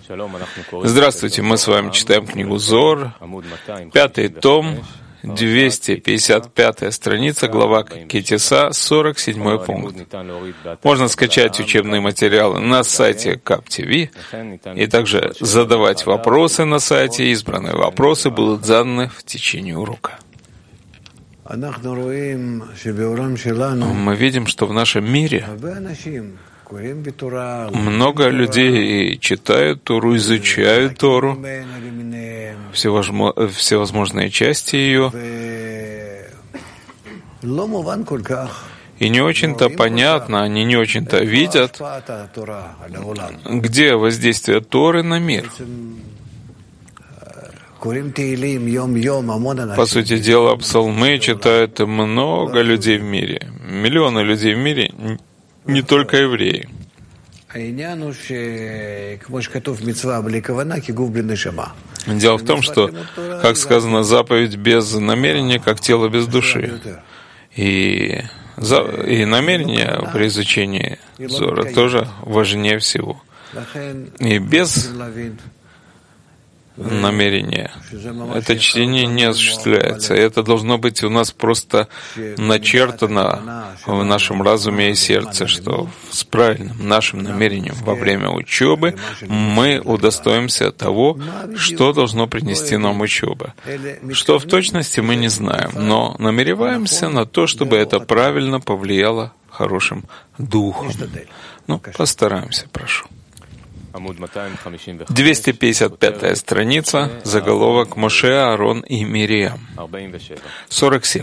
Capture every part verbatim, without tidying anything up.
Здравствуйте, мы с вами читаем книгу Зор, пятый том, двести пятьдесят пятая страница, глава Ки-Тиса, сорок седьмой пункт. Можно скачать учебные материалы на сайте КАП-ТВ и также задавать вопросы на сайте. Избранные вопросы будут заданы в течение урока. Мы видим, что в нашем мире много людей читают Тору, изучают Тору, всевозможные части ее, и не очень-то понятно, они не очень-то видят, где воздействие Торы на мир. По сути дела, псалмы читают много людей в мире, миллионы людей в мире, не только евреи. Дело в том, что, как сказано, заповедь без намерения, как тело без души. И, за, и намерение при изучении Зора тоже важнее всего. И без намерения это чтение не осуществляется. И это должно быть у нас просто начертано в нашем разуме и сердце, что с правильным нашим намерением во время учебы мы удостоимся того, что должно принести нам учеба. Что в точности мы не знаем, но намереваемся на то, чтобы это правильно повлияло хорошим духом. Ну, постараемся, прошу. двести пятьдесят пятая страница, заголовок Моше, Аарон и Мириам. сорок семь.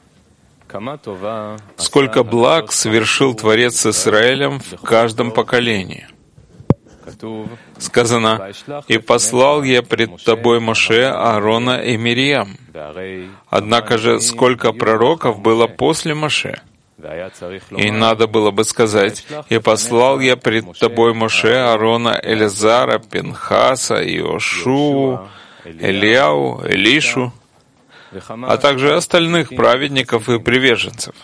Сколько благ совершил Творец с Израилем в каждом поколении. Сказано: «И послал я пред тобой Моше, Аарона и Мириам». Однако же сколько пророков было после Моше? И надо было бы сказать: «И послал я пред тобой Моше, Аарона, Элязара, Пинхаса, Иошуа, Элияу, Элишу, а также остальных праведников и приверженцев».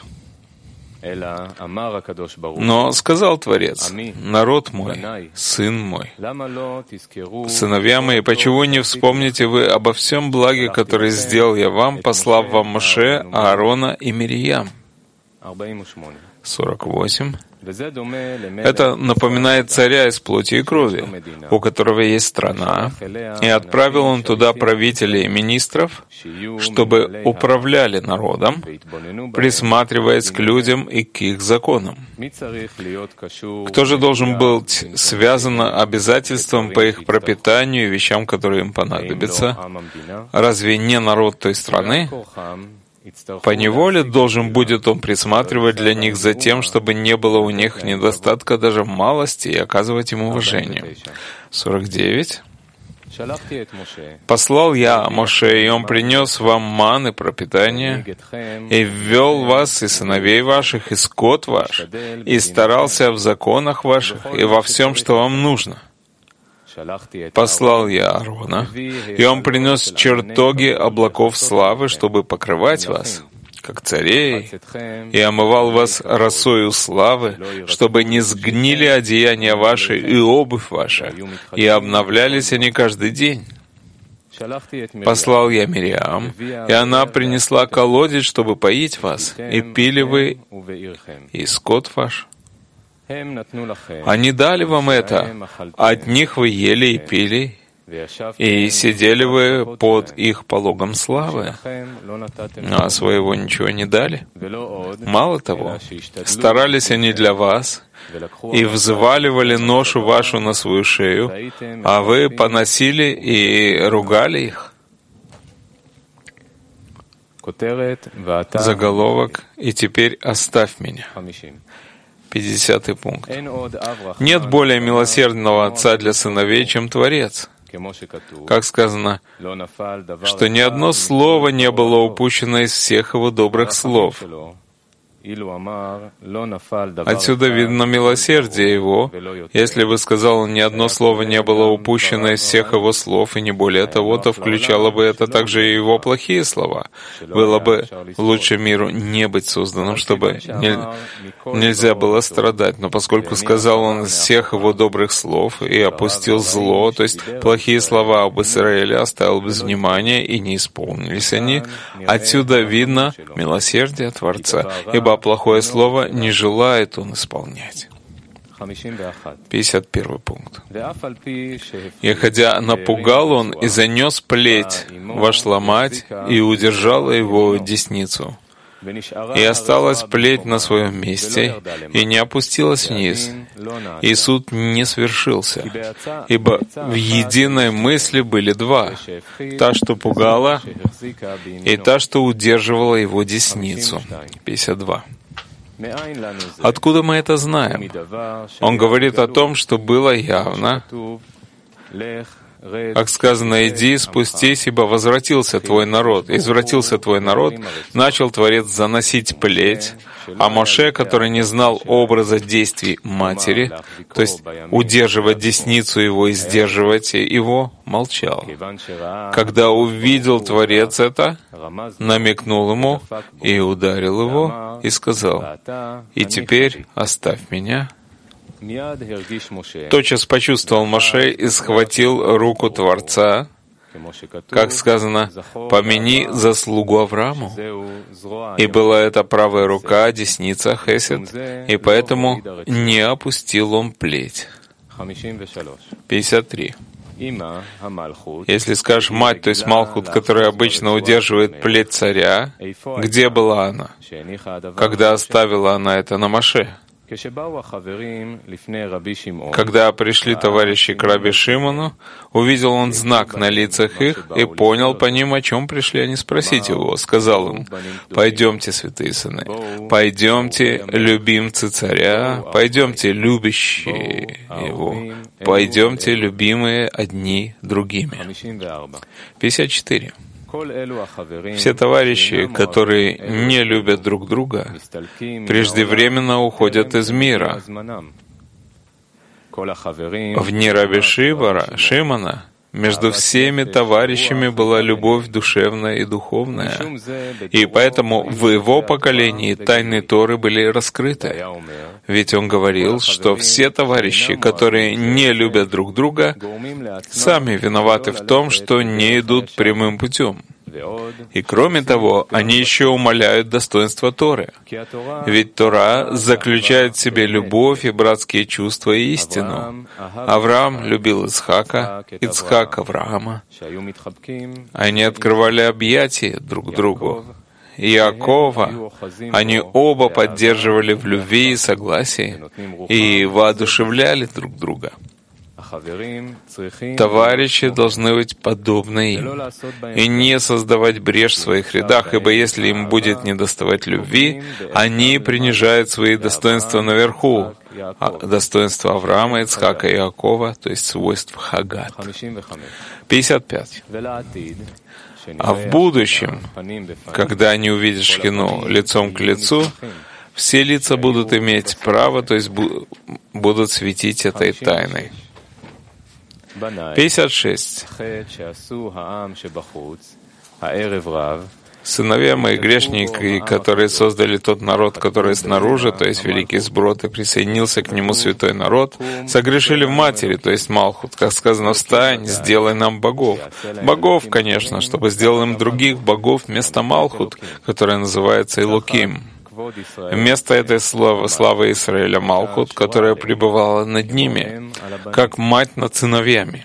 Но сказал Творец: «Народ мой, сын мой, сыновья мои, почему не вспомните вы обо всем благе, которое сделал я вам, послав вам Моше, Аарона и Мириам?» сорок восемь. Это напоминает царя из плоти и крови, у которого есть страна, и отправил он туда правителей и министров, чтобы управляли народом, присматриваясь к людям и к их законам. Кто же должен быть связан обязательством по их пропитанию и вещам, которые им понадобятся? Разве не народ той страны? Поневоле должен будет он присматривать для них за тем, чтобы не было у них недостатка даже в малости, и оказывать им уважение. сорок девять. «Послал я Моше, и он принес вам маны пропитание, и ввел вас, и сыновей ваших, и скот ваш, и старался в законах ваших, и во всем, что вам нужно. Послал я Аарона, и он принес чертоги облаков славы, чтобы покрывать вас, как царей, и омывал вас росою славы, чтобы не сгнили одеяния ваши и обувь ваша, и обновлялись они каждый день. Послал я Мириам, и она принесла колодец, чтобы поить вас, и пили вы, и скот ваш. Они дали вам это, от них вы ели и пили, и сидели вы под их пологом славы, а своего ничего не дали. Мало того, старались они для вас и взваливали ношу вашу на свою шею, а вы поносили и ругали их. Заголовок: «И теперь оставь меня». пятидесятый пункт. Нет более милосердного отца для сыновей, чем Творец. Как сказано, что ни одно слово не было упущено из всех его добрых слов. Отсюда видно милосердие его. Если бы сказал, ни одно слово не было упущено из всех его слов, и не более того, то включало бы это также и его плохие слова. Было бы лучше миру не быть созданным, чтобы не, нельзя было страдать. Но поскольку сказал он из всех его добрых слов и опустил зло, то есть плохие слова об Израиле оставил без внимания, и не исполнились они, отсюда видно милосердие Творца, ибо плохое слово не желает он исполнять. пятьдесят первый пункт. «И хотя напугал он и занес плеть, вошла мать и удержала его десницу. И осталась плеть на своем месте, и не опустилась вниз, и суд не свершился, ибо в единой мысли были два, та, что пугала, и та, что удерживала его десницу». пятьдесят два. Откуда мы это знаем? Он говорит о том, что было явно, как сказано, «Иди, спустись, ибо возвратился твой народ». «Извратился твой народ», начал Творец заносить плеть, а Моше, который не знал образа действий матери, то есть удерживать десницу его и сдерживать его, молчал. Когда увидел Творец это, намекнул ему и ударил его, и сказал: «И теперь оставь меня». Тотчас почувствовал Моше и схватил руку Творца, как сказано, «Помяни заслугу Аврааму». И была это правая рука, десница Хесед, и поэтому не опустил он плеть. пятьдесят три. Если скажешь «мать», то есть Малхут, которая обычно удерживает плеть царя, где была она? Когда оставила она это на Моше? Когда пришли товарищи к Раби Шимону, увидел он знак на лицах их и понял по ним, о чем пришли они спросить его. Сказал им: «Пойдемте, святые сыны, пойдемте, любимцы царя, пойдемте, любящие его, пойдемте, любимые одни другими». пятьдесят четыре. Все товарищи, которые не любят друг друга, преждевременно уходят из мира. Вне Раби Шивара, Шимона, между всеми товарищами была любовь душевная и духовная, и поэтому в его поколении тайны Торы были раскрыты. Ведь он говорил, что все товарищи, которые не любят друг друга, сами виноваты в том, что не идут прямым путем. И кроме того, они еще умаляют достоинство Торы. Ведь Тора заключает в себе любовь и братские чувства и истину. Авраам любил Ицхака, Ицхак Авраама. Они открывали объятия друг другу. Иакова, они оба поддерживали в любви и согласии и воодушевляли друг друга. Товарищи должны быть подобны им и не создавать брешь в своих рядах, ибо если им будет недоставать любви, они принижают свои достоинства наверху, достоинства Авраама, Ицхака и Иакова, то есть свойства Хагат. пятьдесят пять. А в будущем, когда они увидят Шхину лицом к лицу, все лица будут иметь право, то есть будут светить этой тайной. пятьдесят шесть. Сыновья мои грешники, которые создали тот народ, который снаружи, то есть великий сброд, и присоединился к нему святой народ, согрешили в матери, то есть Малхут, как сказано: «Встань, сделай нам богов». Богов, конечно, чтобы сделал им других богов вместо Малхут, которая называется Элоким. Вместо этой славы, славы Израиля Малхут, которая пребывала над ними, как мать над сыновьями.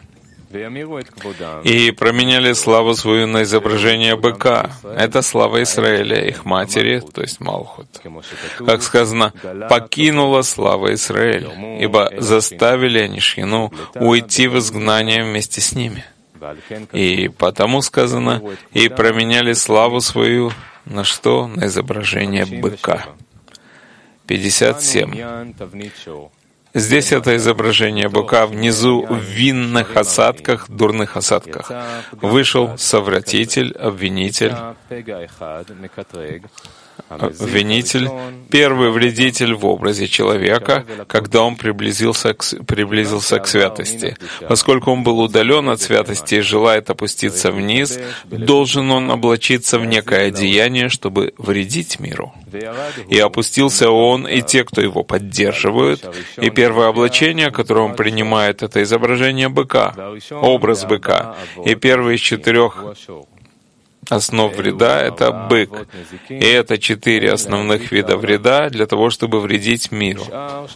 И променяли славу свою на изображение быка. Это слава Израиля, их матери, то есть Малхут. Как сказано, покинула слава Израиль, ибо заставили они Шхину уйти в изгнание вместе с ними. И потому сказано, и променяли славу свою на что? На изображение быка. пятьдесят семь. Здесь это изображение быка внизу в винных осадках, дурных осадках. Вышел совратитель, обвинитель, винитель, первый вредитель в образе человека, когда он приблизился к, приблизился к святости. Поскольку он был удален от святости и желает опуститься вниз, должен он облачиться в некое одеяние, чтобы вредить миру. И опустился он и те, кто его поддерживают, и первое облачение, которое он принимает, это изображение быка, образ быка, и первый из четырех основ вреда — это бык. И это четыре основных вида вреда для того, чтобы вредить миру.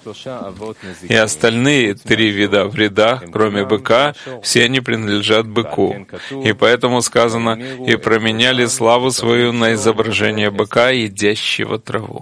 И остальные три вида вреда, кроме быка, все они принадлежат быку. И поэтому сказано: «И променяли славу свою на изображение быка, едящего траву».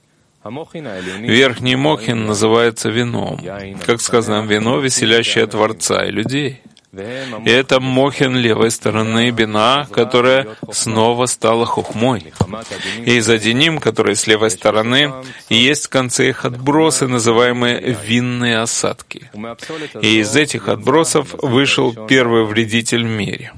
Верхний мохин называется вином. Как сказано, вино, веселящее Творца и людей. И это мохин левой стороны бина, которая снова стала хухмой. И задиним, который с левой стороны, и есть в конце их отбросы, называемые винные осадки. И из этих отбросов вышел первый вредитель в мире.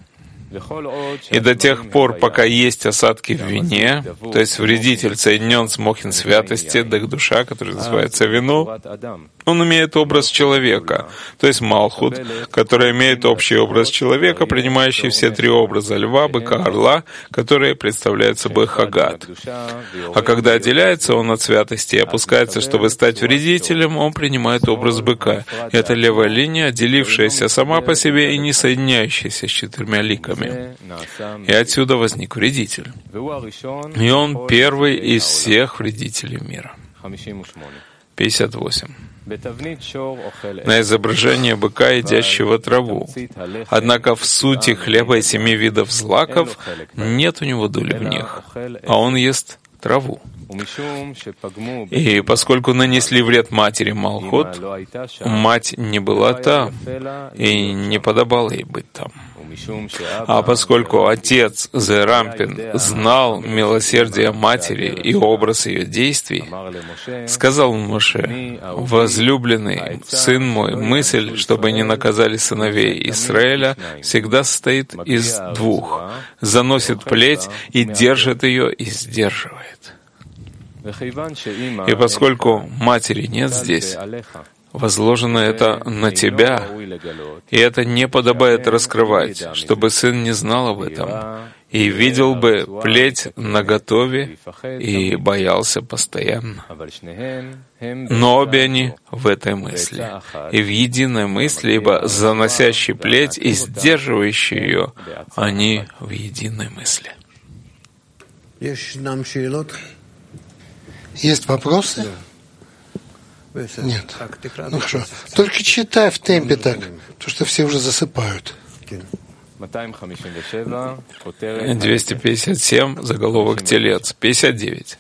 И до тех пор, пока есть осадки в вине, то есть вредитель соединен с мохин святости, так душа, которая называется вино, он имеет образ человека, то есть Малхут, который имеет общий образ человека, принимающий все три образа льва, быка, орла, которые представляют собой Хагат. А когда отделяется он от святости и опускается, чтобы стать вредителем, он принимает образ быка. Это левая линия, отделившаяся сама по себе и не соединяющаяся с четырьмя ликами. И отсюда возник вредитель. И он первый из всех вредителей мира. пятьдесят восемь. На изображение быка, едящего траву. Однако в сути хлеба и семи видов злаков нет у него доли в них, а он ест траву. И поскольку нанесли вред матери Малхут, мать не была там, и не подобало ей быть там. А поскольку отец Зерампин знал милосердие матери и образ ее действий, сказал Моше: «Возлюбленный сын мой, мысль, чтобы не наказали сыновей Израиля, всегда состоит из двух: заносит плеть и держит ее и сдерживает». И поскольку матери нет здесь, возложено это на тебя, и это не подобает раскрывать, чтобы сын не знал об этом, и видел бы плеть наготове и боялся постоянно. Но обе они в этой мысли, и в единой мысли, ибо заносящий плеть и сдерживающий ее, они в единой мысли. Есть вопросы? Нет. Ну хорошо. Только читай в темпе так, потому что все уже засыпают. двести пятьдесят семь, заголовок «Телец», пятьдесят девять.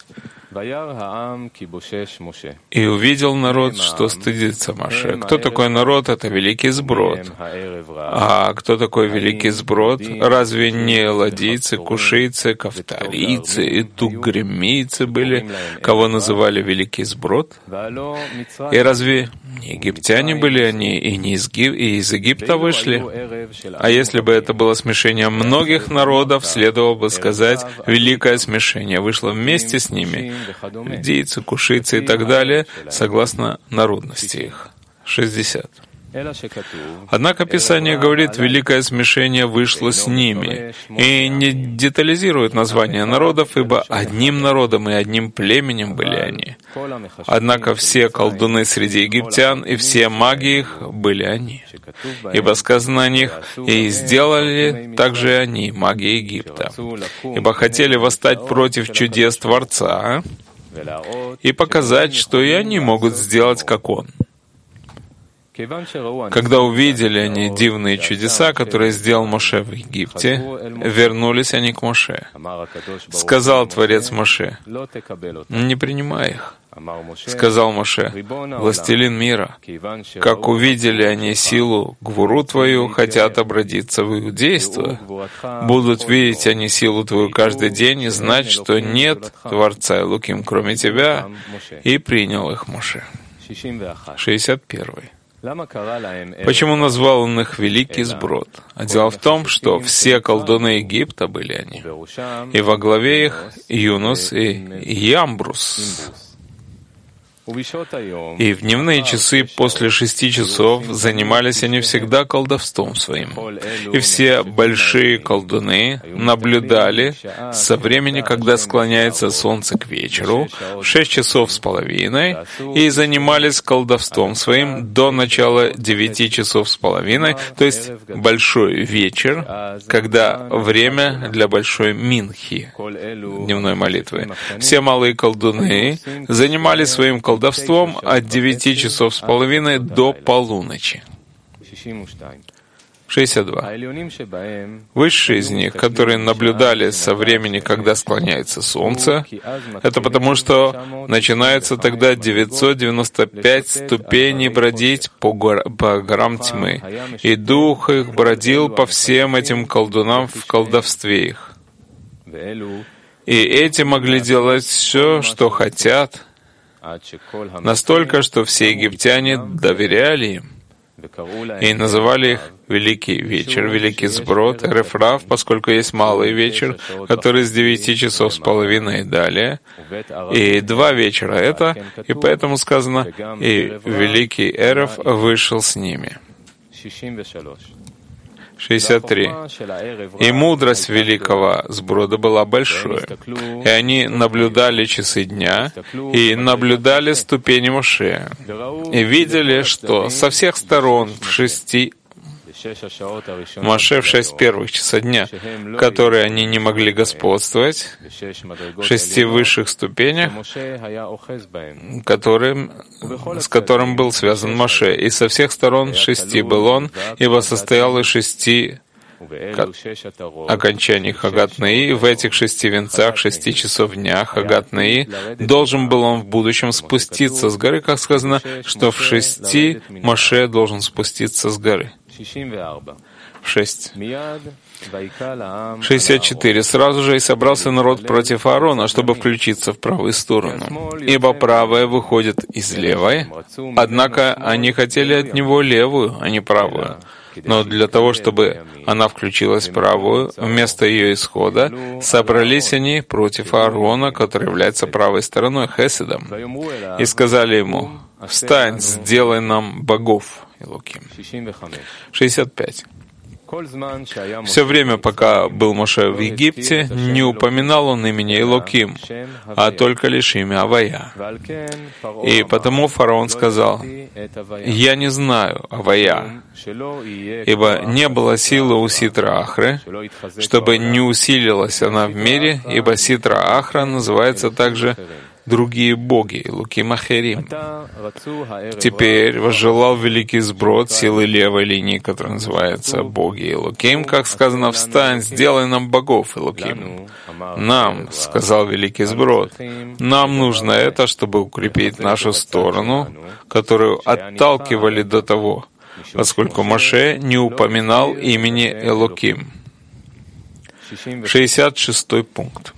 «И увидел народ, что стыдится Моше». Кто такой народ? Это великий сброд. А кто такой великий сброд? Разве не ладийцы, кушийцы, кавторийцы и тугремийцы были, кого называли великий сброд? И разве не египтяне были они, и не из, Гиб... и из Египта вышли? А если бы это было смешение многих народов, следовало бы сказать, великое смешение вышло вместе с ними, лидийцы, кушийцы и так далее, согласно народности их. шестьдесят. Однако Писание говорит, великое смешение вышло с ними, и не детализирует название народов, ибо одним народом и одним племенем были они. Однако все колдуны среди египтян и все маги их были они. Ибо сказано о них, и сделали также они, маги Египта. Ибо хотели восстать против чудес Творца и показать, что и они могут сделать, как Он. Когда увидели они дивные чудеса, которые сделал Моше в Египте, вернулись они к Моше. Сказал Творец Моше: «Не принимай их». Сказал Моше: «Властелин мира, как увидели они силу, гвуру твою, хотят обратиться в иудейство. Будут видеть они силу твою каждый день и знать, что нет Творца Элоким, кроме тебя». И принял их Моше. шестьдесят первый. Почему назвал он их Великий Сброд? А дело в том, что все колдуны Египта были они, и во главе их Юнус и Ямбрус. И в дневные часы после шести часов занимались они всегда колдовством своим. И все большие колдуны наблюдали со времени, когда склоняется солнце к вечеру, в шесть часов с половиной, и занимались колдовством своим до начала девяти часов с половиной, то есть большой вечер, когда время для большой минхи, дневной молитвы. Все малые колдуны занимались своим колдовством колдовством от девяти часов с половиной до полуночи. шестьдесят два. Высшие из них, которые наблюдали со времени, когда склоняется солнце, это потому, что начинается тогда девятьсот девяносто пять ступеней бродить по, гор, по горам тьмы, и дух их бродил по всем этим колдунам в колдовстве их. И эти могли делать все, что хотят, настолько, что все египтяне доверяли им и называли их Великий вечер, Великий Сброд, Эрев Рав, поскольку есть малый вечер, который с девяти часов с половиной и далее, и два вечера это, и поэтому сказано, и Великий Эрев вышел с ними. шестьдесят три. И мудрость великого Сброда была большой, и они наблюдали часы дня, и наблюдали ступени Моше, и видели, что со всех сторон в шести Моше в шесть первых часа дня, которые они не могли господствовать, в шести высших ступенях, которым, с которым был связан Моше, и со всех сторон шести был он, ибо состоял из шести окончаний Хагат Наи, в этих шести венцах, шести часов дня Хагат Наи, должен был он в будущем спуститься с горы, как сказано, что в шести Моше должен спуститься с горы. шесть. шестьдесят четыре. Сразу же и собрался народ против Аарона, чтобы включиться в правую сторону. Ибо правая выходит из левой, однако они хотели от него левую, а не правую. Но для того, чтобы она включилась в правую, вместо ее исхода, собрались они против Аарона, который является правой стороной, Хеседом, и сказали ему: «Встань, сделай нам богов». шестьдесят пять. Все время, пока был Моше в Египте, не упоминал он имени Элоким, а только лишь имя Авая. И потому фараон сказал: «Я не знаю Авая, ибо не было силы у Ситра Ахры, чтобы не усилилась она в мире, ибо Ситра Ахра называется также другие боги, Элоким Ахерим». Теперь возжелал Великий Сброд силы левой линии, которая называется боги Элоким, как сказано: «Встань, сделай нам богов, Элоким». Нам, сказал Великий Сброд, нам нужно это, чтобы укрепить нашу сторону, которую отталкивали до того, поскольку Моше не упоминал имени Элоким. шестьдесят шестой пункт.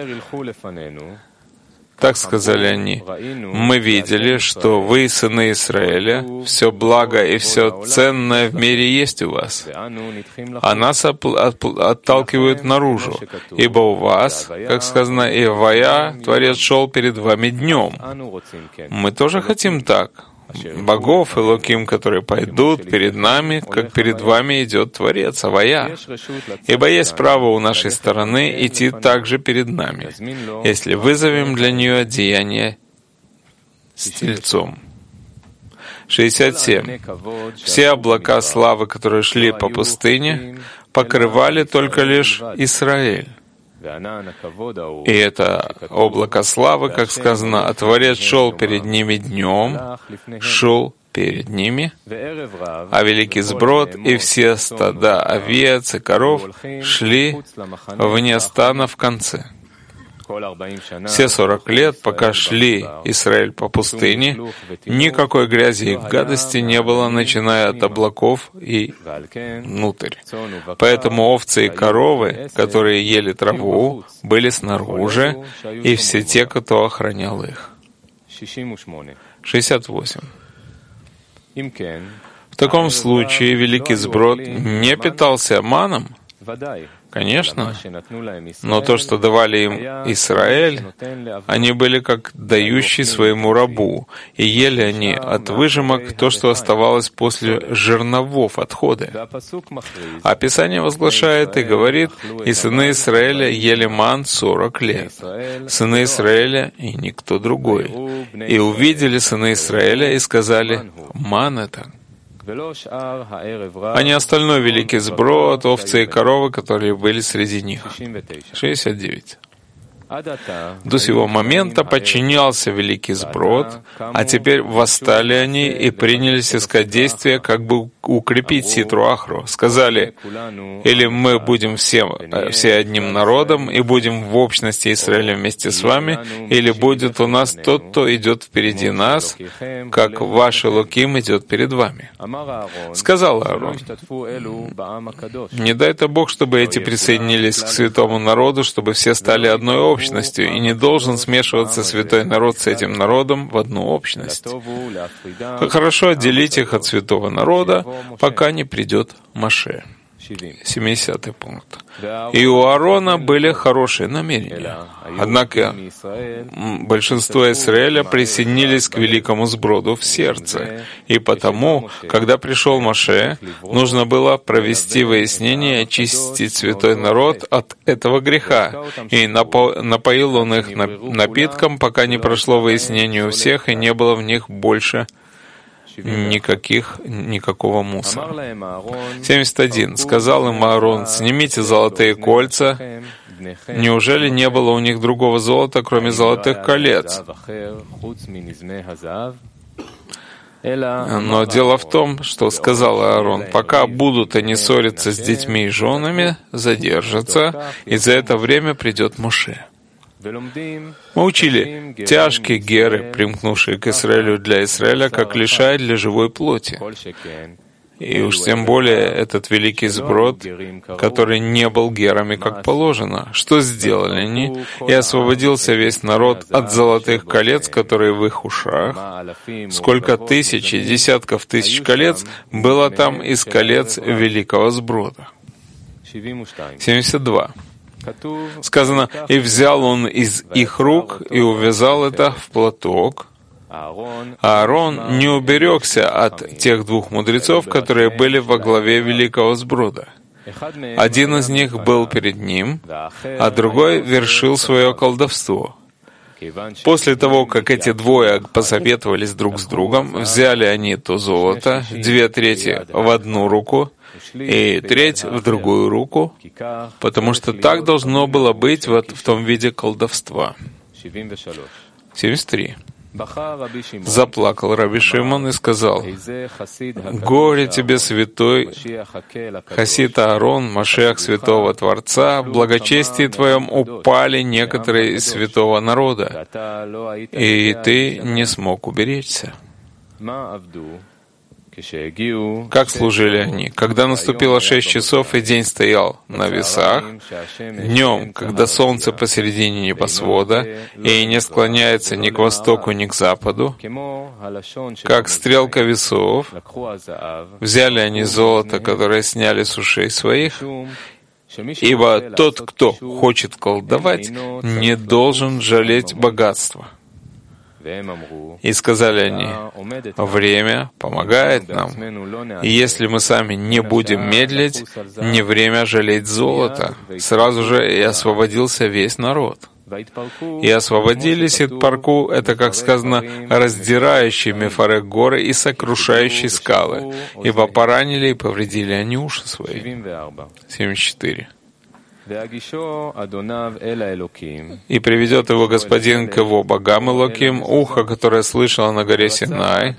Так сказали они: «Мы видели, что вы, сыны Израиля, все благо и все ценное в мире есть у вас, а нас отталкивают наружу, ибо у вас, как сказано, и Авая, Творец шел перед вами днем. Мы тоже хотим так, богов Элоким, которые пойдут перед нами, как перед вами идет Творец, Авая. Ибо есть право у нашей стороны идти также перед нами, если вызовем для нее одеяние с тельцом». шестьдесят семь. Все облака славы, которые шли по пустыне, покрывали только лишь Израиль. И это облако славы, как сказано, «А Творец шел перед ними днем, шел перед ними, а Великий Сброд и все стада овец и коров шли вне стана в конце». Все сорок лет, пока шли Израиль по пустыне, никакой грязи и гадости не было, начиная от облаков и внутрь. Поэтому овцы и коровы, которые ели траву, были снаружи, и все те, кто охранял их. шестьдесят восемь. В таком случае Великий Сброд не питался маном? Конечно, но то, что давали им Израиль, они были как дающий своему рабу, и ели они от выжимок то, что оставалось после жерновов отходы. А Писание возглашает и говорит, и сыны Израиля ели ман сорок лет, сыны Израиля и никто другой. И увидели сыны Израиля и сказали, ман это. А не остальной Великий Сброд, овцы и коровы, которые были среди них. шестьдесят девять. До сего момента подчинялся Великий Сброд, а теперь восстали они и принялись искать действия, как бы укрепить Ситру Ахру. Сказали, или мы будем все, все одним народом и будем в общности Израиля вместе с вами, или будет у нас тот, кто идет впереди нас, как ваш Элоким идет перед вами. Сказал Аарон, не дай-то Бог, чтобы эти присоединились к святому народу, чтобы все стали одной общностью, общностью, и не должен смешиваться святой народ с этим народом в одну общность. Как хорошо отделить их от святого народа, пока не придет Моше. семидесятый пункт. И у Аарона были хорошие намерения. Однако большинство Израиля присоединились к Великому Сброду в сердце. И потому, когда пришел Моше, нужно было провести выяснение и очистить святой народ от этого греха. И напоил он их напитком, пока не прошло выяснение у всех, и не было в них больше никаких, никакого мусора. семьдесят один. Сказал им Аарон, снимите золотые кольца. Неужели не было у них другого золота, кроме золотых колец? Но дело в том, что сказал Аарон, пока будут они ссориться с детьми и женами, задержатся, и за это время придет Моше. Мы учили тяжкие геры, примкнувшие к Израилю для Израиля, как лишай для живой плоти. И уж тем более этот Великий Сброд, который не был герами, как положено. Что сделали они? И освободился весь народ от золотых колец, которые в их ушах. Сколько тысяч и десятков тысяч колец было там из колец Великого Сброда. семьдесят два. Сказано, «И взял он из их рук и увязал это в платок». Аарон не уберегся от тех двух мудрецов, которые были во главе Великого Сброда. Один из них был перед ним, а другой вершил свое колдовство. После того, как эти двое посоветовались друг с другом, взяли они то золото, две трети в одну руку, и треть в другую руку, потому что так должно было быть вот в том виде колдовства. семьдесят три. Заплакал Раби Шимон и сказал, «Горе тебе, святой Хасид Аарон, Машиах святого Творца, в благочестии твоем упали некоторые из святого народа, и ты не смог уберечься». Как служили они? Когда наступило шесть часов, и день стоял на весах, днем, когда солнце посередине небосвода, и не склоняется ни к востоку, ни к западу, как стрелка весов, взяли они золото, которое сняли с ушей своих, ибо тот, кто хочет колдовать, не должен жалеть богатства. И сказали они, время помогает нам, и если мы сами не будем медлить, не время жалеть золото. Сразу же и освободился весь народ. И освободились от парку, это, как сказано, раздирающий Мефарек горы и сокрушающий скалы, ибо поранили и повредили они уши свои. семьдесят четыре. И приведет его Господин к его богам Элоким, ухо, которое слышало на горе Синай,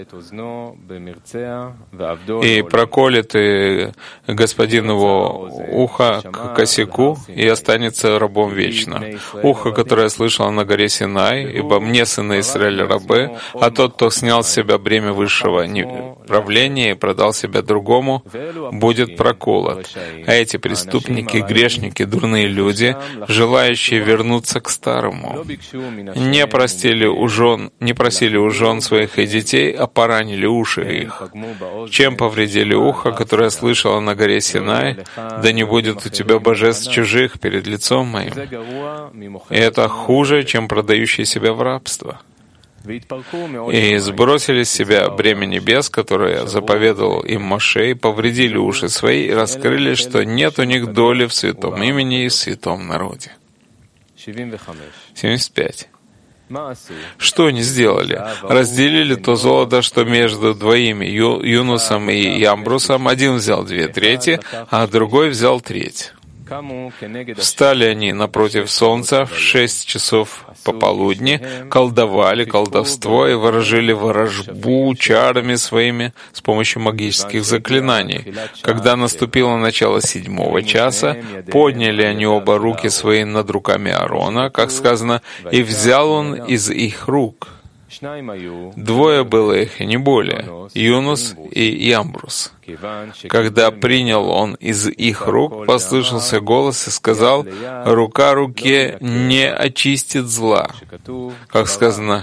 и проколет и Господин его ухо к косяку, и останется рабом вечно. Ухо, которое слышало на горе Синай, ибо мне, сыны Израиля, рабы, а тот, кто снял с себя бремя высшего правления и продал себя другому, будет проколот. А эти преступники грешны грешники, дурные люди, желающие вернуться к старому, не простили у жен, не просили у жен своих и детей, а поранили уши их. Чем повредили ухо, которое слышало на горе Синай, да не будет у тебя божеств чужих перед лицом моим. И это хуже, чем продающие себя в рабство. И сбросили с себя бремя небес, которое заповедовал им Моше, и повредили уши свои, и раскрыли, что нет у них доли в святом имени и в святом народе. семьдесят пять. Что они сделали? Разделили то золото, что между двоими, Ю, Юнусом и Ямбрусом. Один взял две трети, а другой взял треть. Встали они напротив солнца в шесть часов пополудни, колдовали колдовство и ворожили ворожбу чарами своими с помощью магических заклинаний. Когда наступило начало седьмого часа, подняли они оба руки свои над руками Аарона, как сказано, и взял он из их рук. Двое было их, и не более, Юнус и Ямбрус. Когда принял он из их рук, послышался голос и сказал, «Рука руке не очистит зла», как сказано,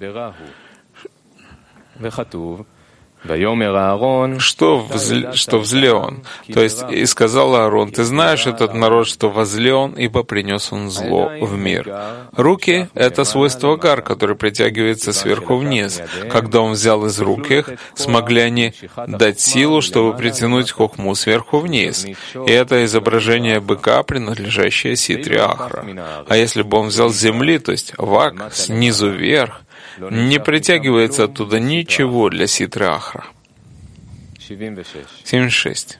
что, взле, что взле он. То есть, и сказал Аарон, ты знаешь этот народ, что возле он, ибо принес он зло в мир. Руки — это свойство гар, который притягивается сверху вниз. Когда он взял из рук их, смогли они дать силу, чтобы притянуть хохму сверху вниз. И это изображение быка, принадлежащее Ситре Ахра. А если бы он взял с земли, то есть вак, снизу вверх, не притягивается оттуда ничего для Ситры Ахра. семьдесят шесть.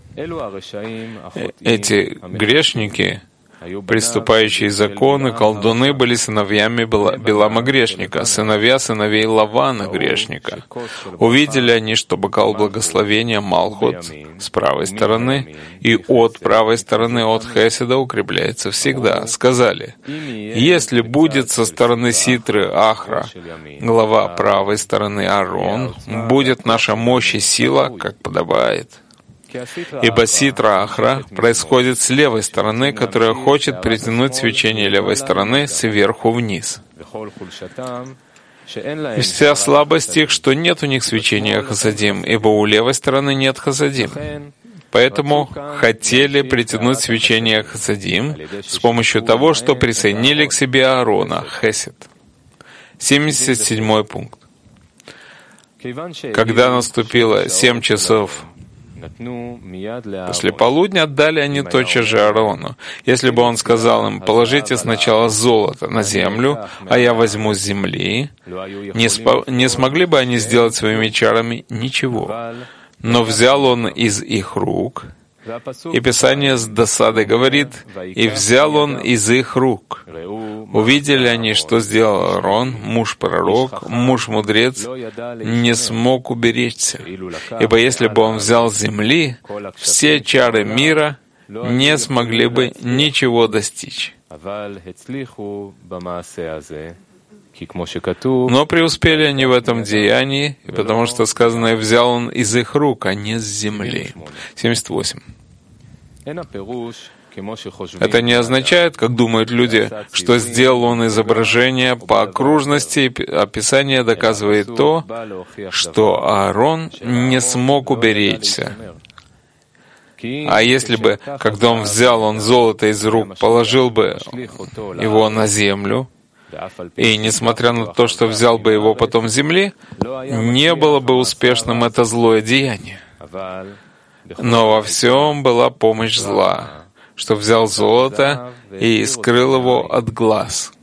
Эти грешники, приступающие законы, колдуны, были сыновьями Билама грешника, сыновья сыновей Лавана грешника. Увидели они, что бокал благословения Малхут с правой стороны и от правой стороны от Хеседа укрепляется всегда. Сказали, если будет со стороны Ситры Ахра глава правой стороны Аарон, будет наша мощь и сила, как подобает. Ибо Ситра Ахра происходит с левой стороны, которая хочет притянуть свечение левой стороны сверху вниз. И вся слабость их, что нет у них свечения Хасадим, ибо у левой стороны нет Хасадим. Поэтому хотели притянуть свечение Хасадим с помощью того, что присоединили к себе Аарона, Хесед. семьдесят седьмой пункт. Когда наступило семь часов после полудня, отдали они тотчас же Аарону. Если бы он сказал им, положите сначала золото на землю, а я возьму с земли, не, спо- не смогли бы они сделать своими чарами ничего. Но взял он из их рук, и Писание с досадой говорит, и взял он из их рук. Увидели они, что сделал Аарон, муж-пророк, муж-мудрец, не смог уберечься. Ибо если бы он взял с земли, все чары мира не смогли бы ничего достичь. Но преуспели они в этом деянии, потому что сказано, и взял он из их рук, а не с земли. семьдесят восемь. Это не означает, как думают люди, что сделал он изображение по окружности, описание доказывает то, что Аарон не смог уберечься. А если бы, когда он взял он золото из рук, положил бы его на землю, и, несмотря на то, что взял бы его потом с земли, не было бы успешным это злое деяние. Но во всем была помощь зла, что взял золото и скрыл его от глаз,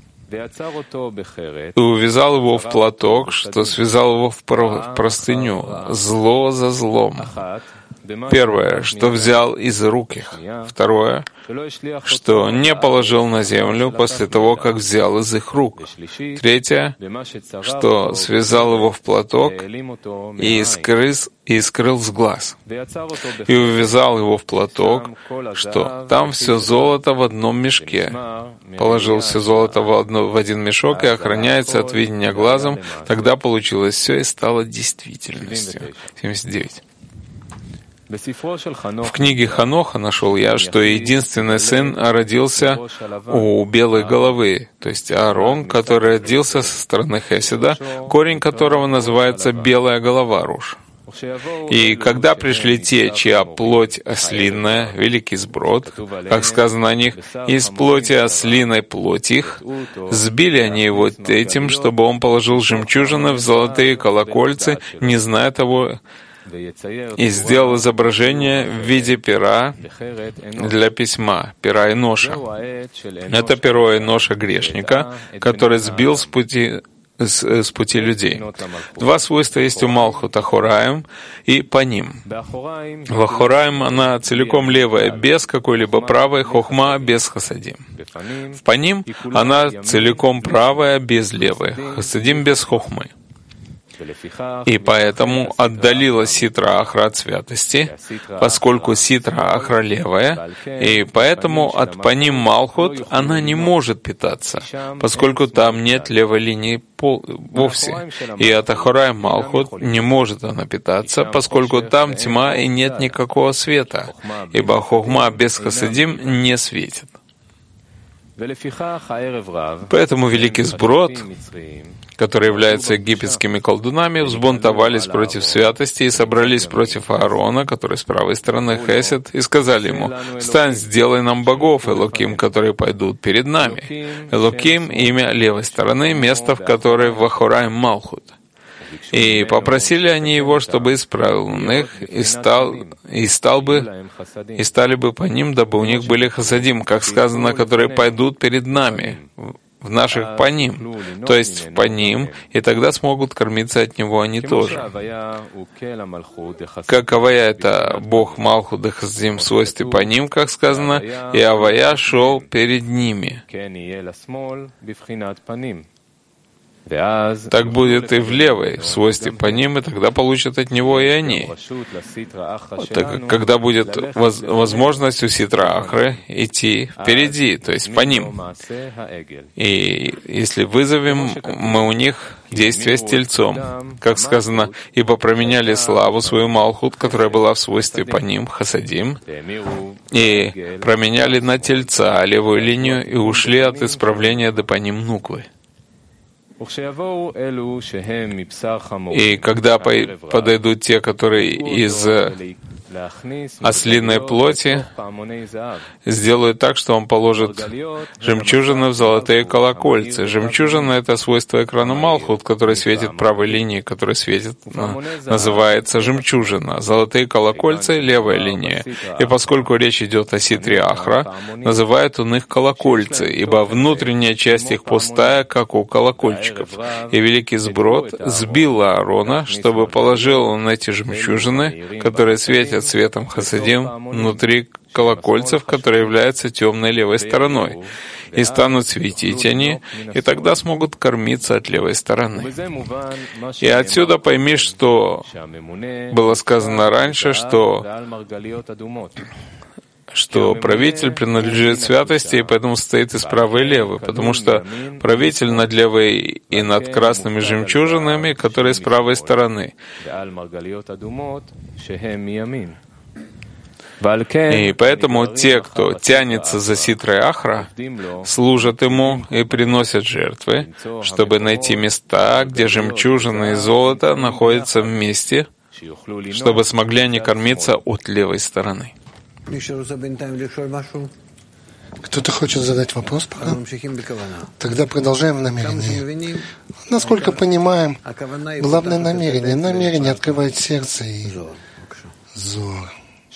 и увязал его в платок, что связал его в простыню, зло за злом. Первое, что взял из рук их. Второе, что не положил на землю после того, как взял из их рук. Третье, что связал его в платок и скрыл, и скрыл с глаз. И увязал его в платок, что там все золото в одном мешке. Положил все золото в, одно, в один мешок и охраняется от видения глазом. Тогда получилось все и стало действительностью. семьдесят девять. В книге Ханоха нашел я, что единственный сын родился у белой головы, то есть Аарон, который родился со стороны Хеседа, корень которого называется «белая голова» Руш. И когда пришли те, чья плоть ослинная, великий сброд, как сказано о них, из плоти ослиной плоть их, сбили они его этим, чтобы он положил жемчужины в золотые колокольцы, не зная того, и сделал изображение в виде пера для письма, пера Эноша. Это перо Эноша грешника, который сбил с пути С, с пути людей. Два свойства есть у Малхута Хораим и Паним. В Хораим она целиком левая, без какой-либо правой, Хохма без Хасадим. В Паним она целиком правая, без левой, Хасадим без Хохмы. И поэтому отдалила Ситра Ахра от святости, поскольку Ситра Ахра левая, и поэтому от Паним Малхут она не может питаться, поскольку там нет левой линии вовсе. И от Ахорай Малхут не может она питаться, поскольку там тьма и нет никакого света, ибо Хохма без Хасадим не светит. Поэтому великий сброд, которые являются египетскими колдунами, взбунтовались против святости и собрались против Аарона, который с правой стороны Хесед, и сказали ему: «Встань, сделай нам богов, Элоким, которые пойдут перед нами». Элоким — имя левой стороны, место в которой в Ахораим Малхут. И попросили они его, чтобы исправил он их, и стал, и стал бы, и стали бы по ним, дабы у них были хасадим, как сказано, которые пойдут перед нами, в наших паним, то есть в паним, и тогда смогут кормиться от него они тоже. Как Авая — это Бог Малхут де Хасадим в свойстве паним, как сказано, и Авая шел перед ними. Так будет и в левой, в свойстве по ним, и тогда получат от него и они. Так, когда будет воз, возможность у Ситра Ахры идти впереди, то есть по ним. И если вызовем мы у них действие с тельцом, как сказано, ибо променяли славу свою Малхут, которая была в свойстве по ним, Хасадим, и променяли на тельца левую линию и ушли от исправления до по ним Нуквы. И когда подойдут те, которые из ослиной плоти, сделают так, что он положит жемчужины в золотые колокольцы. Жемчужина — это свойство экрана Малхут, который светит правой линией, который светит, называется жемчужина. Золотые колокольцы — левая линия. И поскольку речь идет о Ситре Ахра, называют он их колокольцы, ибо внутренняя часть их пустая, как у колокольчиков. И великий сброд сбил Аарона, чтобы положил он эти жемчужины, которые светят светом Хасадим, внутри колокольцев, которые являются темной левой стороной. И станут светить они, и тогда смогут кормиться от левой стороны. И отсюда пойми, что было сказано раньше, что что правитель принадлежит святости, и поэтому стоит из правой и левой, потому что правитель над левой и над красными жемчужинами, которые с правой стороны. И поэтому те, кто тянется за Ситрой Ахра, служат ему и приносят жертвы, чтобы найти места, где жемчужины и золото находятся вместе, чтобы смогли они кормиться от левой стороны. Кто-то хочет задать вопрос пока? Тогда продолжаем в намерении. Насколько понимаем, главное намерение. Намерение открывает сердце и зор.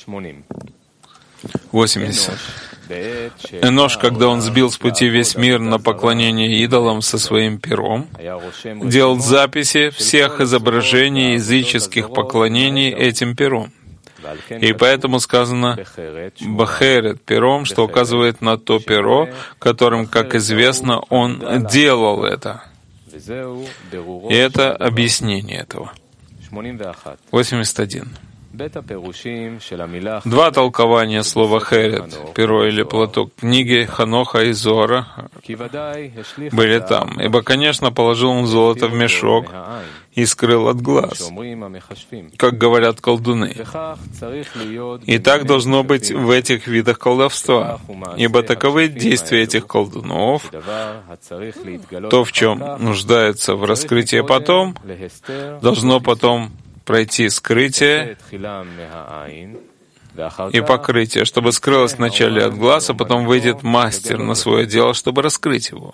восемьдесят. Энош, когда он сбил с пути весь мир на поклонение идолам со своим пером, делал записи всех изображений языческих поклонений этим пером. И поэтому сказано «бахерет» пером, что указывает на то перо, которым, как известно, он делал это. И это объяснение этого. восемьдесят один. Два толкования слова «херет», перо или платок, книги Ханоха и Зора были там. Ибо, конечно, положил он золото в мешок, и скрыл от глаз, как говорят колдуны. И так должно быть в этих видах колдовства, ибо таковы действия этих колдунов. То, в чем нуждается в раскрытии потом, должно потом пройти скрытие и покрытие, чтобы скрылось вначале от глаз, а потом выйдет мастер на свое дело, чтобы раскрыть его.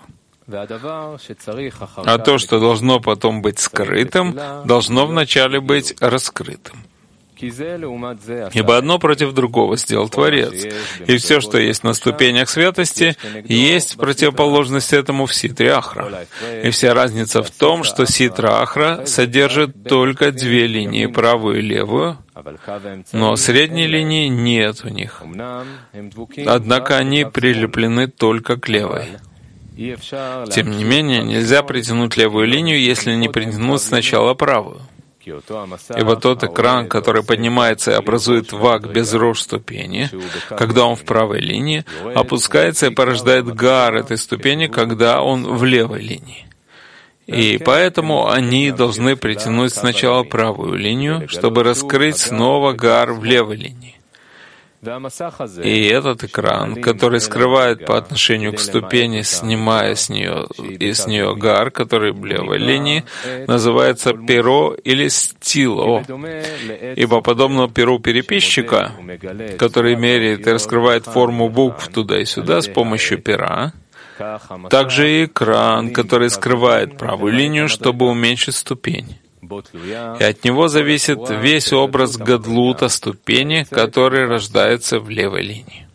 А то, что должно потом быть скрытым, должно вначале быть раскрытым. Ибо одно против другого сделал Творец, и все, что есть на ступенях святости, есть противоположность этому в Ситре Ахра. И вся разница в том, что Ситра Ахра содержит только две линии, правую и левую, но средней линии нет у них. Однако они прилеплены только к левой. Тем не менее, нельзя притянуть левую линию, если не притянуть сначала правую. Ибо тот экран, который поднимается и образует вак без рож ступени, когда он в правой линии, опускается и порождает гар этой ступени, когда он в левой линии. И поэтому они должны притянуть сначала правую линию, чтобы раскрыть снова гар в левой линии. И этот экран, который скрывает по отношению к ступени, снимая с нее и с нее гар, который в левой линии, называется перо или стило. Ибо подобно перу переписчика, который меряет и раскрывает форму букв туда и сюда с помощью пера, также и экран, который скрывает правую линию, чтобы уменьшить ступень. И от него зависит весь образ гадлута ступени, который рождается в левой линии.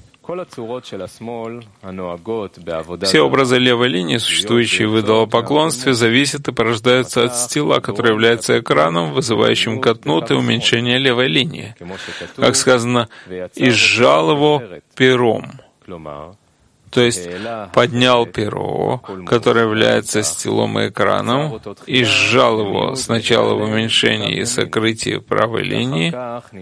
Все образы левой линии, существующие в идолопоклонстве, зависят и порождаются от стила, который является экраном, вызывающим катнут и уменьшение левой линии. Как сказано, «И сжал его пером». То есть поднял перо, которое является стилом и экраном, и сжал его сначала в уменьшении и сокрытии правой линии,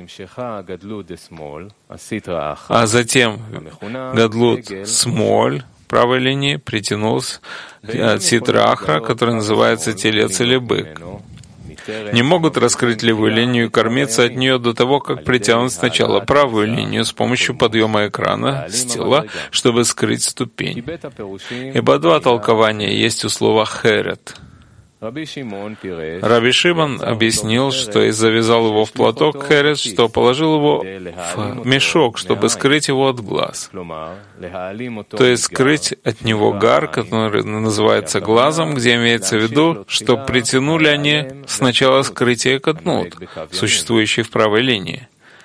а затем гадлут смоль правой линии притянулся от ситра ахра, который называется телец или бык. Не могут раскрыть левую линию и кормиться от нее до того, как притянут сначала правую линию с помощью подъема экрана, стила, чтобы скрыть ступень. Ибо два толкования есть у слова «херет». Раби Шимон объяснил, что и завязал его в платок херет, что положил его в мешок, чтобы скрыть его от глаз. То есть скрыть от него гар, который называется глазом, где имеется в виду, что притянули они сначала скрытие катнут, существующий в правой линии.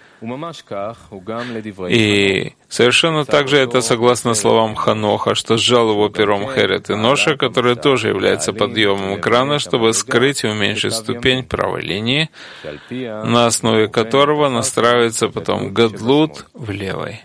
И совершенно так же это согласно словам Ханоха, что сжал его пером херет и ноша, который тоже является подъемом экрана, чтобы скрыть и уменьшить ступень правой линии, на основе которого настраивается потом гадлут в левой.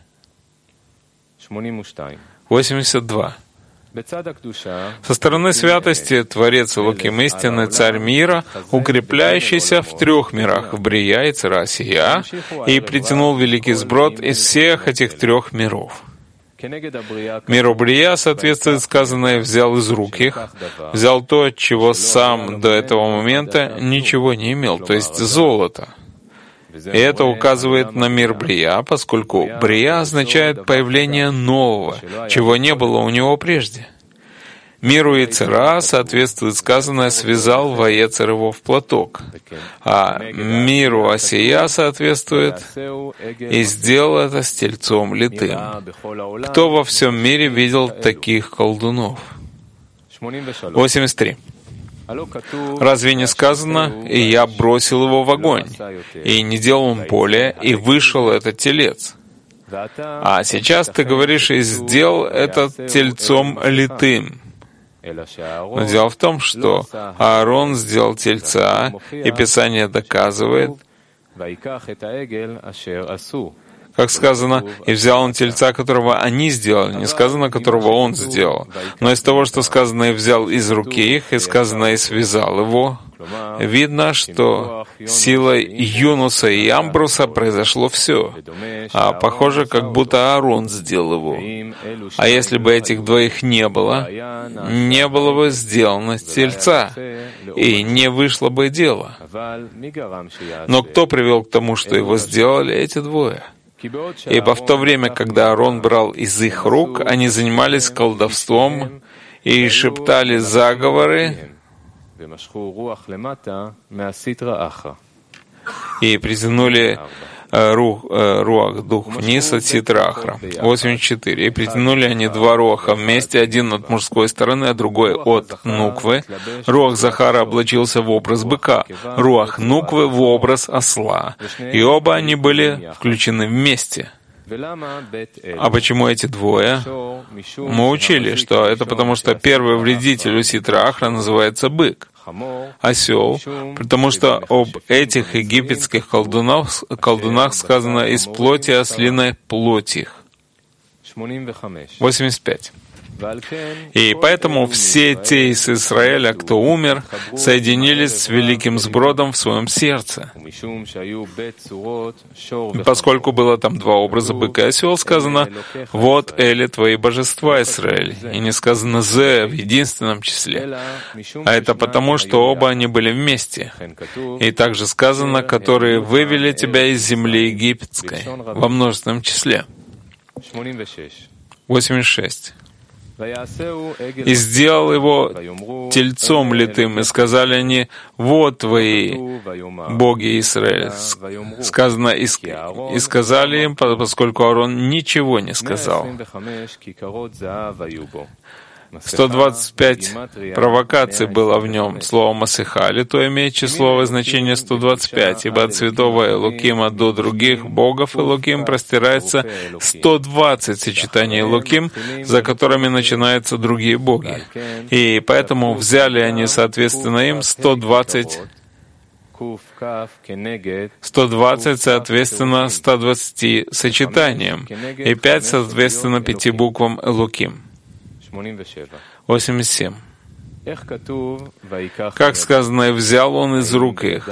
восемьдесят два. Со стороны святости Творец Элоким истины, Царь мира, укрепляющийся в трех мирах, в Брия и Цара Асия, и притянул великий сброд из всех этих трех миров. Миру Брия соответствует сказанное «взял из рук их», взял то, от чего сам до этого момента ничего не имел, то есть золото. И это указывает на мир Брия, поскольку Брия означает появление нового, чего не было у него прежде. Миру Ецера соответствует сказанное «связал воецер его в платок», а миру Асия соответствует «и сделал это с тельцом литым». Кто во всем мире видел таких колдунов? восемьдесят три. Разве не сказано, «И я бросил его в огонь, и не делал он более, и вышел этот телец»? А сейчас ты говоришь, «И сделал этот тельцом литым». Но дело в том, что Аарон сделал тельца, и Писание доказывает, Как сказано, и взял он тельца, которого они сделали, не сказано, которого он сделал. Но из того, что сказано, и взял из руки их, и сказано, и связал его, видно, что силой Юнуса и Амбруса произошло все. А похоже, как будто Аарон сделал его. А если бы этих двоих не было, не было бы сделано тельца, и не вышло бы дело. Но кто привел к тому, что его сделали эти двое? Ибо в то время, когда Аарон брал из их рук, они занимались колдовством и шептали заговоры, и притянули рух, руах, дух вниз от Ситра-Ахра. восемьдесят четыре. И притянули они два руаха вместе, один от мужской стороны, а другой от Нуквы. Руах Захара облачился в образ быка, руах Нуквы в образ осла. И оба они были включены вместе. А почему эти двое? Мы учили, что это потому, что первый вредитель у Ситра-Ахра называется бык, осел, потому что об этих египетских колдунах, колдунах сказано «из плоти ослиной плоти». восемьдесят пять. И поэтому все те из Израиля, кто умер, соединились с великим сбродом в своем сердце. Поскольку было там два образа, бык и осел, сказано «Вот Эли твои божества, Израиль», и не сказано «Зе» в единственном числе. А это потому, что оба они были вместе. И также сказано «которые вывели тебя из земли египетской» во множественном числе. восемьдесят шесть. «И сделал его тельцом литым, и сказали они, вот твои боги Израиля». Сказано, и, и сказали им, поскольку Аарон ничего не сказал. сто двадцать пять провокаций было в нем. Слово «масыха», то имеет числовое значение сто двадцать пять, ибо от святого Элокима до других богов Элоким простирается сто двадцать сочетаний Элоким, за которыми начинаются другие боги. И поэтому взяли они, соответственно, им сто двадцать сто двадцать, соответственно, ста двадцати сочетаниям, и пять, соответственно, пяти буквам Элоким. восемьдесят семь. Как сказано, и взял он из рук их.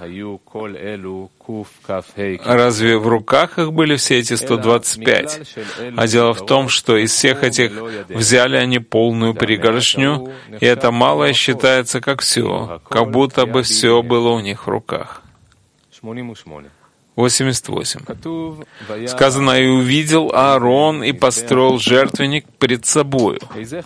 Разве в руках их были все эти сто двадцать пять? А дело в том, что из всех этих взяли они полную пригоршню, и это малое считается как все, как будто бы все было у них в руках. восемьдесят восемь. Сказано, и увидел Аарон и построил жертвенник пред собою.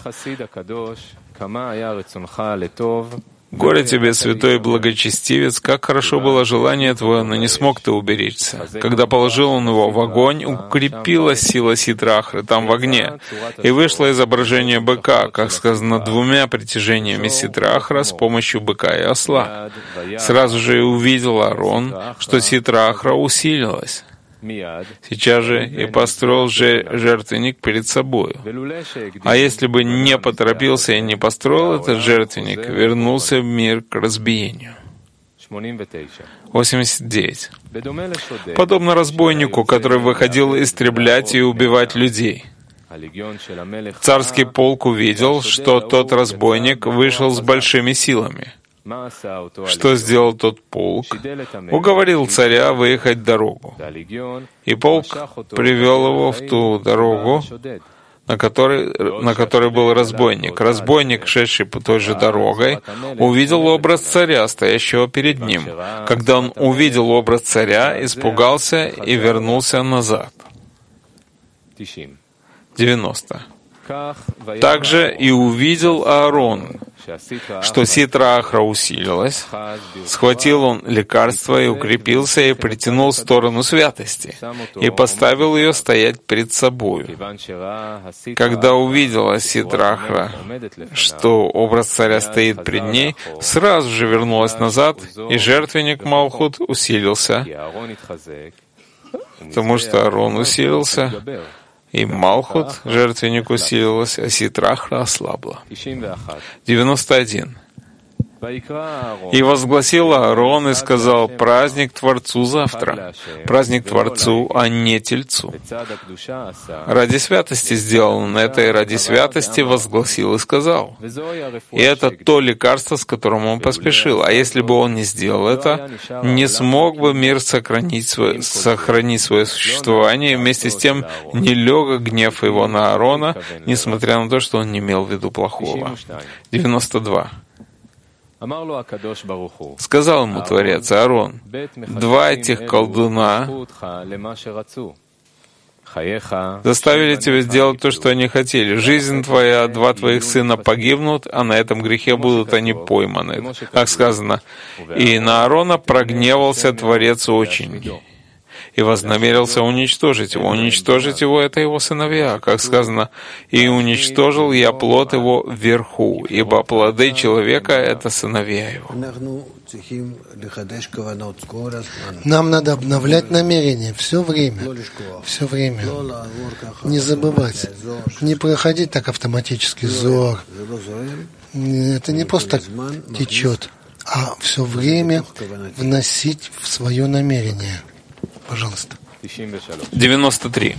Горе тебе, святой и благочестивец, как хорошо было желание твое, но не смог ты уберечься. Когда положил он его в огонь, укрепилась сила Ситра-Ахры там в огне, и вышло изображение быка, как сказано, двумя притяжениями Ситра-Ахра с помощью быка и осла. Сразу же и увидел Аарон, что Ситра-Ахра усилилась. Сейчас же и построил же жертвенник перед собою. А если бы не поторопился и не построил этот жертвенник, вернулся в мир к разбиению. восемьдесят девять. Подобно разбойнику, который выходил истреблять и убивать людей. Царский полк увидел, что тот разбойник вышел с большими силами. Что сделал тот полк? Уговорил царя выехать дорогу. И полк привел его в ту дорогу, на которой, на которой был разбойник. Разбойник, шедший по той же дорогой, увидел образ царя, стоящего перед ним. Когда он увидел образ царя, испугался и вернулся назад. девяносто. Также и увидел Аарон, что Ситра-Ахра усилилась, схватил он лекарство и укрепился, и притянул в сторону святости, и поставил ее стоять пред собою. Когда увидела Ситра-Ахра, что образ царя стоит пред ней, сразу же вернулась назад, и жертвенник Малхут усилился, потому что Аарон усилился, и Малхут, жертвенник, усилилась, а Ситра-Ахра ослабла. девяносто один. И возгласил Аарон и сказал: праздник Творцу завтра, праздник Творцу, а не Тельцу. Ради святости сделал он это, и ради святости возгласил и сказал. И это то лекарство, с которым он поспешил. А если бы он не сделал это, не смог бы мир сохранить свое, сохранить свое существование, и вместе с тем не лег гнев его на Аарона, несмотря на то, что он не имел в виду плохого. девяносто два. Сказал ему Творец: Аарон, два этих колдуна заставили тебя сделать то, что они хотели. Жизнь твоя, два твоих сына погибнут, а на этом грехе будут они пойманы. Как сказано, и на Аарона прогневался Творец очень, и вознамерился уничтожить его. Уничтожить его — это его сыновья, как сказано, «И уничтожил я плод его вверху, ибо плоды человека — это сыновья его». Нам надо обновлять намерение все время, все время. Не забывать, не проходить так автоматически зор. Это не просто так течет, а все время вносить в свое намерение. Пожалуйста. девяносто три.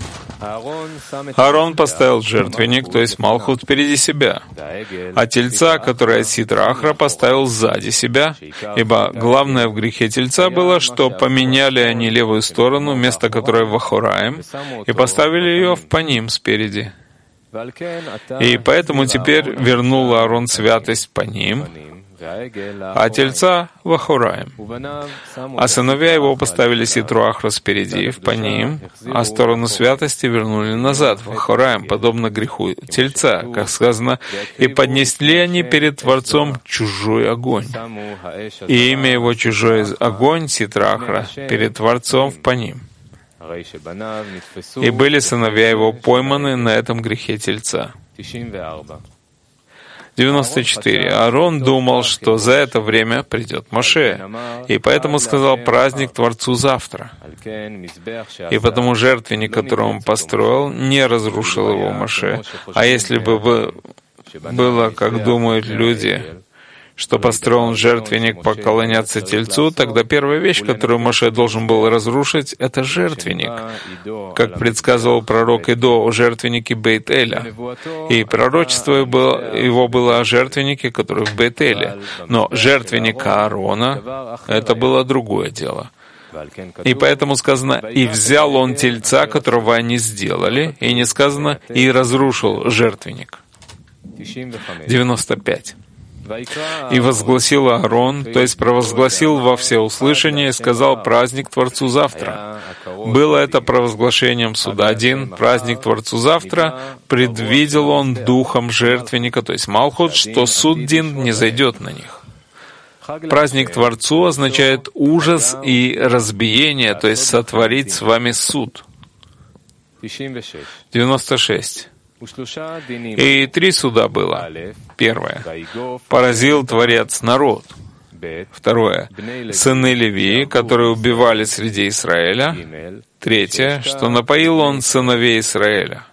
Аарон поставил жертвенник, то есть Малхут, впереди себя, а тельца, который от Ситра Ахра, поставил сзади себя, ибо главное в грехе тельца было, что поменяли они левую сторону, место которое в Ахураим, и поставили ее в Паним спереди. И поэтому теперь вернул Аарон святость Паним, а тельца в Ахураим. А сыновья его поставили Ситру Ахра спереди, в Паним, а сторону святости вернули назад, в Ахураим, подобно греху тельца, как сказано, «И поднесли они перед Творцом чужой огонь». И имя его чужой огонь, Ситра Ахра, перед Творцом в Паним. И были сыновья его пойманы на этом грехе тельца. девяносто четыре. Аарон думал, что за это время придет Моше, и поэтому сказал: праздник Творцу завтра. И потому жертвенник, который он построил, не разрушил его Моше. А если бы было, как думают люди, что построил жертвенник поклоняться Тельцу, тогда первая вещь, которую Моше должен был разрушить, это жертвенник, как предсказывал пророк Идо о жертвеннике Бейт-Эля. И пророчество его было о жертвеннике, который в Бейт-Эле. Но жертвенник Аарона — это было другое дело. И поэтому сказано: «И взял он тельца, которого они сделали», и не сказано: «И разрушил жертвенник». девяносто пять. «И возгласил Аарон», то есть провозгласил во всеуслышание, и сказал: праздник Творцу завтра. Было это провозглашением суда один, праздник Творцу завтра, предвидел он духом жертвенника, то есть Малхут, что суд Дин не зайдет на них. Праздник Творцу означает ужас и разбиение, то есть сотворить с вами суд. девяносто шесть. И три суда было. Первое. Поразил Творец народ. Второе. Сыны Левии, которые убивали среди Израиля. Третье. Что напоил он сыновей Израиля.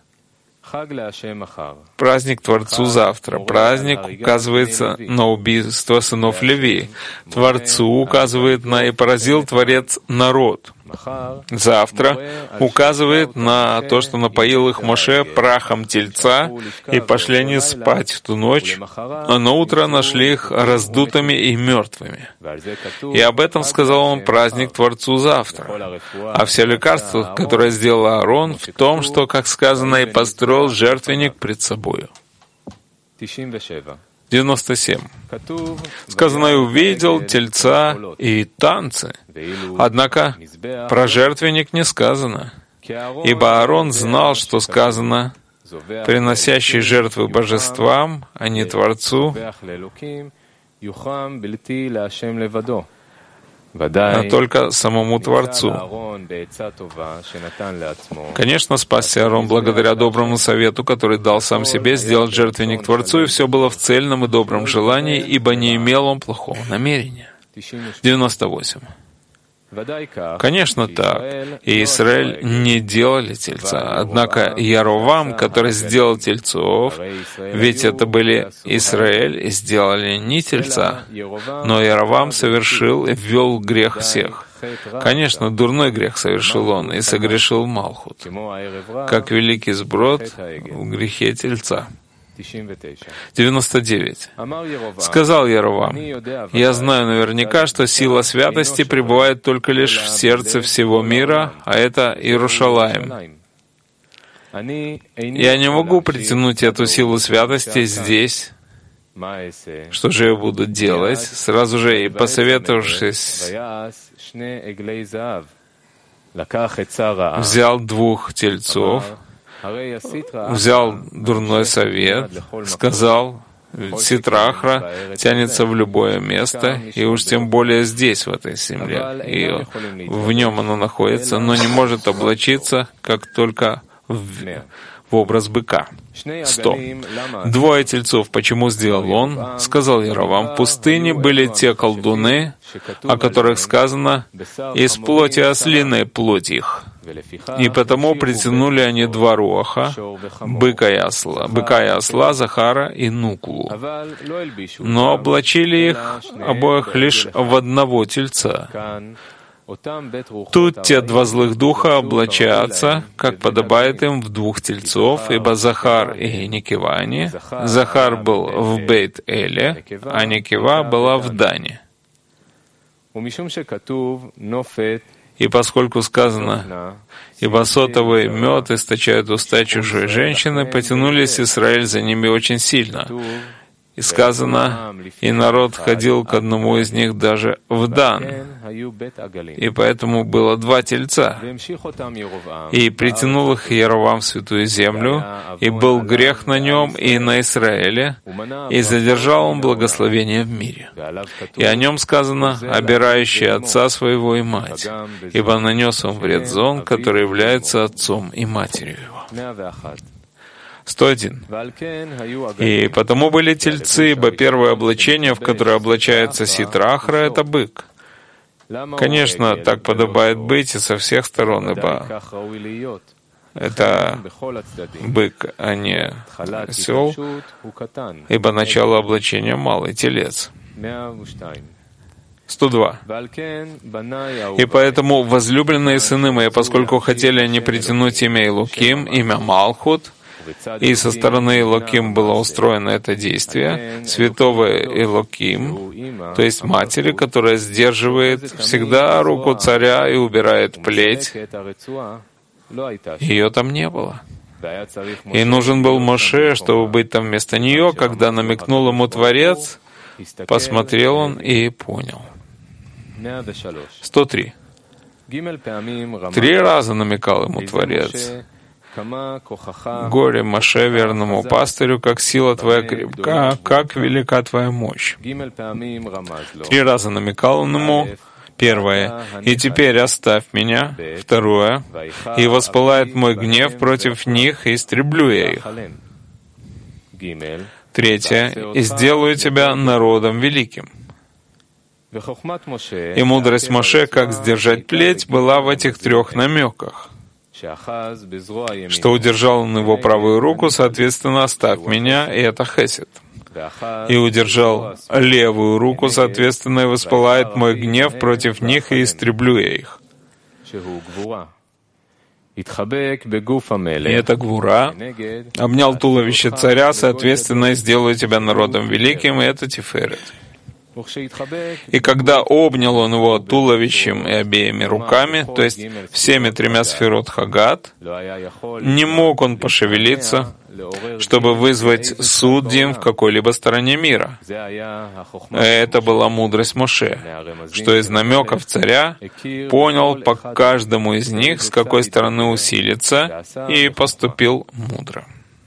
Праздник Творцу завтра. Праздник указывается на убийство сынов Левии. Творцу указывает на «и поразил Творец народ». Завтра указывает на то, что напоил их Моше прахом тельца, и пошли они спать в ту ночь, а на утро нашли их раздутыми и мертвыми. И об этом сказал он: праздник Творцу завтра. А все лекарства, которое сделал Аарон, в том, что, как сказано, и построил жертвенник пред собою. девяносто семь. Сказано: «И увидел тельца и танцы». Однако про жертвенник не сказано, ибо Аарон знал, что сказано: «приносящий жертвы божествам, а не Творцу, а только самому Творцу». Конечно, спасся Аарон благодаря доброму совету, который дал сам себе сделать жертвенник Творцу, и все было в цельном и добром желании, ибо не имел он плохого намерения. девяносто восемь. Конечно так. И Израиль не делали тельца. Однако Яровам, который сделал тельцов, ведь это были Израиль, и сделали не тельца, но Яровам совершил и ввел грех всех. Конечно, дурной грех совершил он и согрешил Малхут, как великий сброд в грехе тельца. девяносто девять. Сказал Яровам: «Я знаю наверняка, что сила святости пребывает только лишь в сердце всего мира, а это Иерушалаим. Я не могу притянуть эту силу святости здесь. Что же я буду делать?» Сразу же и посоветовавшись, взял двух тельцов, взял дурной совет, сказал: Ситра-Ахра тянется в любое место, и уж тем более здесь, в этой земле, и в нем оно находится, но не может облачиться, как только в, в образ быка. Сто. Двое тельцов, почему сделал он? Сказал Яровам: в пустыне были те колдуны, о которых сказано: из плоти ослиной плоть их. И потому притянули они два руаха, быка и осла, быка и осла, Захара и Нуклу. Но облачили их обоих лишь в одного тельца. Тут те два злых духа облачатся, как подобает им, в двух тельцов, ибо Захар и Никевани. Захар был в Бейт-Эле, а Никева была в Дане. И поскольку сказано: «Ибо сотовый мед источает уста чужой женщины», потянулись Израиль за ними очень сильно. И сказано: «И народ ходил к одному из них даже в Дан». И поэтому было два тельца. И притянул их Яровам в святую землю, и был грех на нем и на Израиле, и задержал он благословение в мире. И о нем сказано: «Обирающий отца своего и мать», ибо нанес он вред зон, который является отцом и матерью его. сто один. И потому были тельцы, ибо первое облачение, в которое облачается Ситра-Ахра, — это бык. Конечно, так подобает быть и со всех сторон, ибо это бык, а не осел, ибо начало облачения — малый телец. сто два. И поэтому, возлюбленные сыны мои, поскольку хотели они притянуть имя Элоким, имя Малхут, и со стороны Элоким было устроено это действие, святого Элоким, то есть матери, которая сдерживает всегда руку царя и убирает плеть, ее там не было. И нужен был Моше, чтобы быть там вместо нее. Когда намекнул ему Творец, посмотрел он и понял. сто три. Три раза намекал ему Творец: «Горе Моше, верному пастырю, как сила твоя крепка, как велика твоя мощь». Три раза намекал он ему. Первое: «И теперь оставь меня». Второе: «И воспылает мой гнев против них, и истреблю я их». Третье: «И сделаю тебя народом великим». И мудрость Моше, как сдержать плеть, была в этих трех намеках. Что удержал он его правую руку, соответственно, «оставь меня», и это хесед. И удержал левую руку, соответственно, и воспылает мой гнев против них, и истреблю я их. И это гвура. Обнял туловище царя, соответственно, и сделаю тебя народом великим, и это тиферет. И когда обнял он его туловищем и обеими руками, то есть всеми тремя сферот Хагат, не мог он пошевелиться, чтобы вызвать судьям в какой-либо стороне мира. Это была мудрость Моше, что из намеков царя понял по каждому из них, с какой стороны усилиться, и поступил мудро.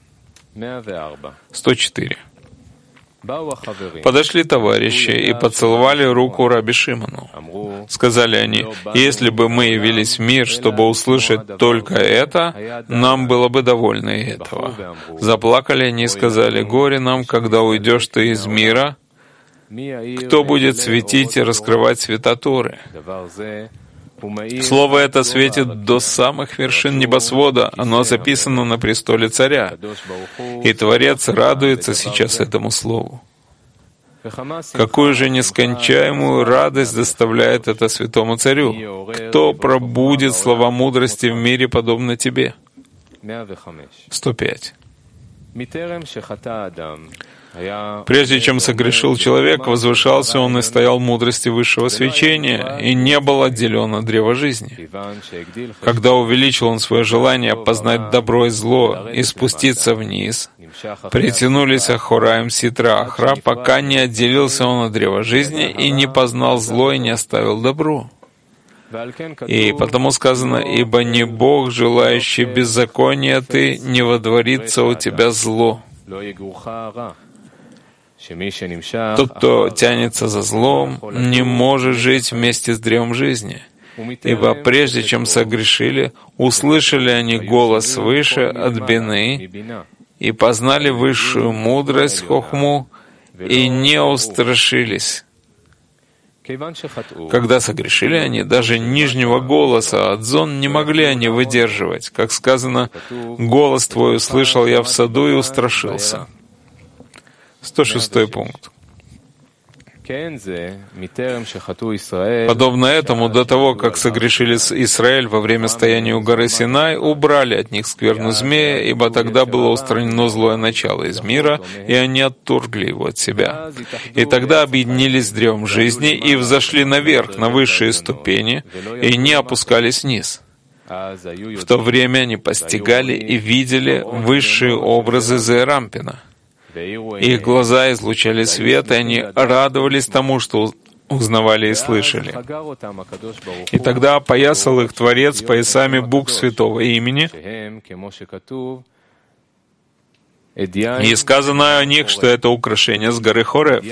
сто четыре. Подошли товарищи и поцеловали руку Раби Шимону. Сказали они: «Если бы мы явились в мир, чтобы услышать только это, нам было бы довольно и этого». Заплакали они и сказали: «Горе нам, когда уйдешь ты из мира. Кто будет светить и раскрывать света Торы?» Слово это светит до самых вершин небосвода, оно записано на престоле царя, и Творец радуется сейчас этому слову. Какую же нескончаемую радость доставляет это святому царю? Кто пробудит слова мудрости в мире, подобно тебе? сто пять. Прежде чем согрешил человек, возвышался он и стоял в мудрости высшего свечения, и не был отделен от древа жизни. Когда увеличил он свое желание познать добро и зло и спуститься вниз, притянулись Ахураим Ситра Ахра, пока не отделился он от древа жизни и не познал зло и не оставил добро. И потому сказано: «Ибо не Бог, желающий беззакония ты, не водворится у тебя зло». Тот, кто тянется за злом, не может жить вместе с древом жизни. Ибо прежде чем согрешили, услышали они голос свыше от Бины и познали высшую мудрость Хохму и не устрашились. Когда согрешили они, даже нижнего голоса Адзон не могли они выдерживать. Как сказано: «Голос твой услышал я в саду и устрашился». сто шестой пункт. Подобно этому, до того, как согрешили Израиль во время стояния у горы Синай, убрали от них скверну змея, ибо тогда было устранено злое начало из мира, и они отторгли его от себя. И тогда объединились с древом жизни и взошли наверх, на высшие ступени, и не опускались вниз. В то время они постигали и видели высшие образы Зерампина. Их глаза излучали свет, и они радовались тому, что узнавали и слышали. И тогда опоясал их Творец поясами букв святого имени, и сказано о них, что это украшение с горы Хорев,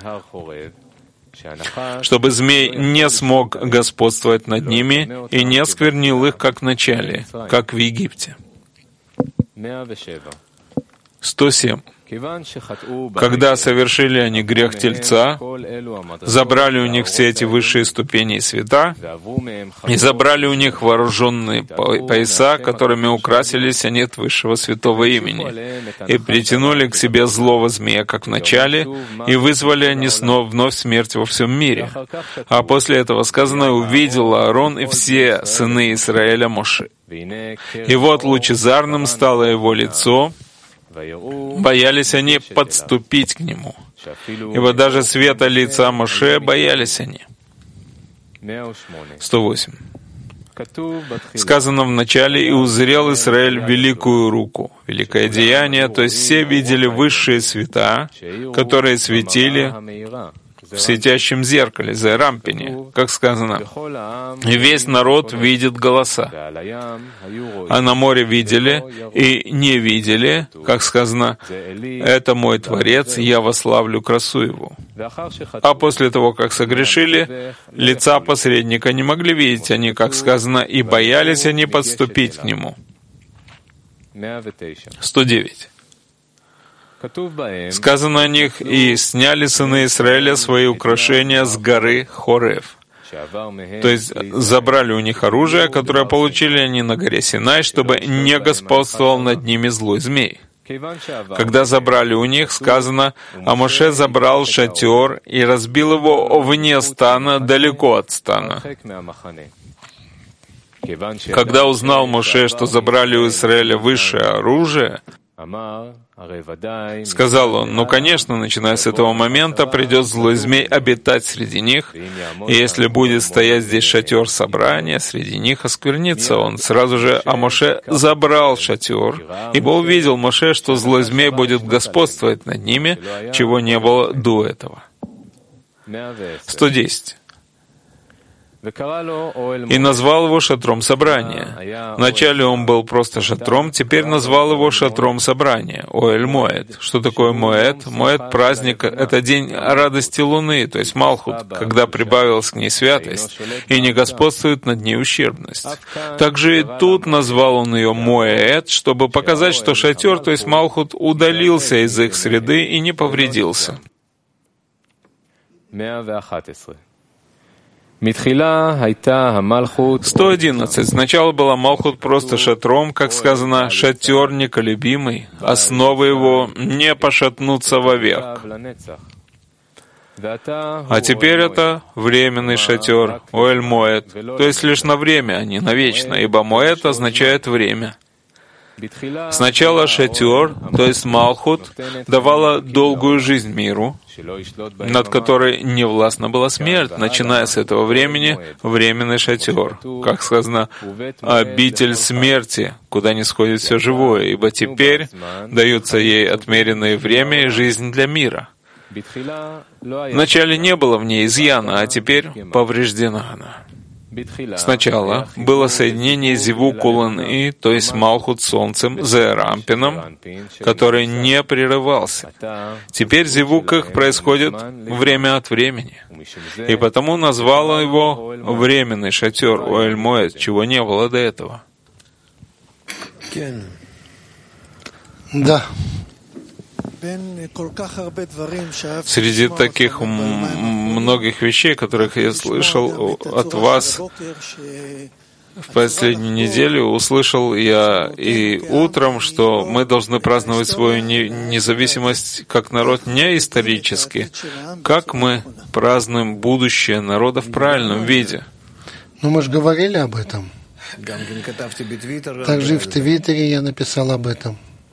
чтобы змей не смог господствовать над ними и не осквернил их, как в начале, как в Египте. сто семь. Когда совершили они грех Тельца, забрали у них все эти высшие ступени и света, и забрали у них вооруженные пояса, которыми украсились они от высшего святого имени, и притянули к себе злого змея, как в начале, и вызвали они снова вновь смерть во всем мире. А после этого сказано: «Увидел Аарон и все сыны Израиля Моше. И вот лучезарным стало его лицо, боялись они подступить к нему, ибо даже света лица Моше боялись они». сто восемь. Сказано в начале: «И узрел Израиль великую руку». Великое деяние, то есть все видели высшие света, которые светили в светящем зеркале, Зерампине, как сказано: «И весь народ видит голоса». А на море видели и не видели, как сказано: «Это мой Творец, я вославлю красу его». А после того, как согрешили, лица посредника не могли видеть они, как сказано, и боялись они подступить к нему. сто девять. Сказано о них: «И сняли сыны Израиля свои украшения с горы Хорев». То есть забрали у них оружие, которое получили они на горе Синай, чтобы не господствовал над ними злой змей. Когда забрали у них, сказано: «А Моше забрал шатер и разбил его вне стана, далеко от стана». Когда узнал Моше, что забрали у Израиля высшее оружие, сказал он: «Ну, конечно, начиная с этого момента придет злой змей обитать среди них, и если будет стоять здесь шатер собрания, среди них осквернится он». Сразу же а Моше забрал шатер, ибо увидел Моше, что злой змей будет господствовать над ними, чего не было до этого. сто десять. «И назвал его шатром собрания». Вначале он был просто шатром, теперь назвал его шатром собрания, Оэль Моэд. Что такое Моэд? Моэд — праздник, это день радости Луны, то есть Малхут, когда прибавилась к ней святость, и не господствует над ней ущербность. Также и тут назвал он ее Моэд, чтобы показать, что шатер, то есть Малхут, удалился из их среды и не повредился. сто одиннадцать. Сначала была Малхут просто шатром, как сказано, шатер неколебимый, основы его не пошатнутся вовек. А теперь это временный шатер, Оэль Моэд, то есть лишь на время, а не навечно, ибо Моэд означает время. Сначала шатер, то есть Малхут, давала долгую жизнь миру, над которой не властна была смерть, начиная с этого времени временный шатер, как сказано, обитель смерти, куда не сходит все живое, ибо теперь даются ей отмеренное время и жизнь для мира. Вначале не было в ней изъяна, а теперь повреждена она. Сначала было соединение Зивук Улан-И, то есть Малхут Солнцем, Зеэрампином, который не прерывался. Теперь Зивук их происходит время от времени. И потому назвала его временный шатер Оэль Моэд, чего не было до этого. Да. Среди таких многих вещей, которых я слышал от вас в последнюю неделю, услышал я и утром, что мы должны праздновать свою независимость как народ не исторически, как мы празднуем будущее народа в правильном виде. Ну, мы же говорили об этом. Также и в Твиттере я написал об этом.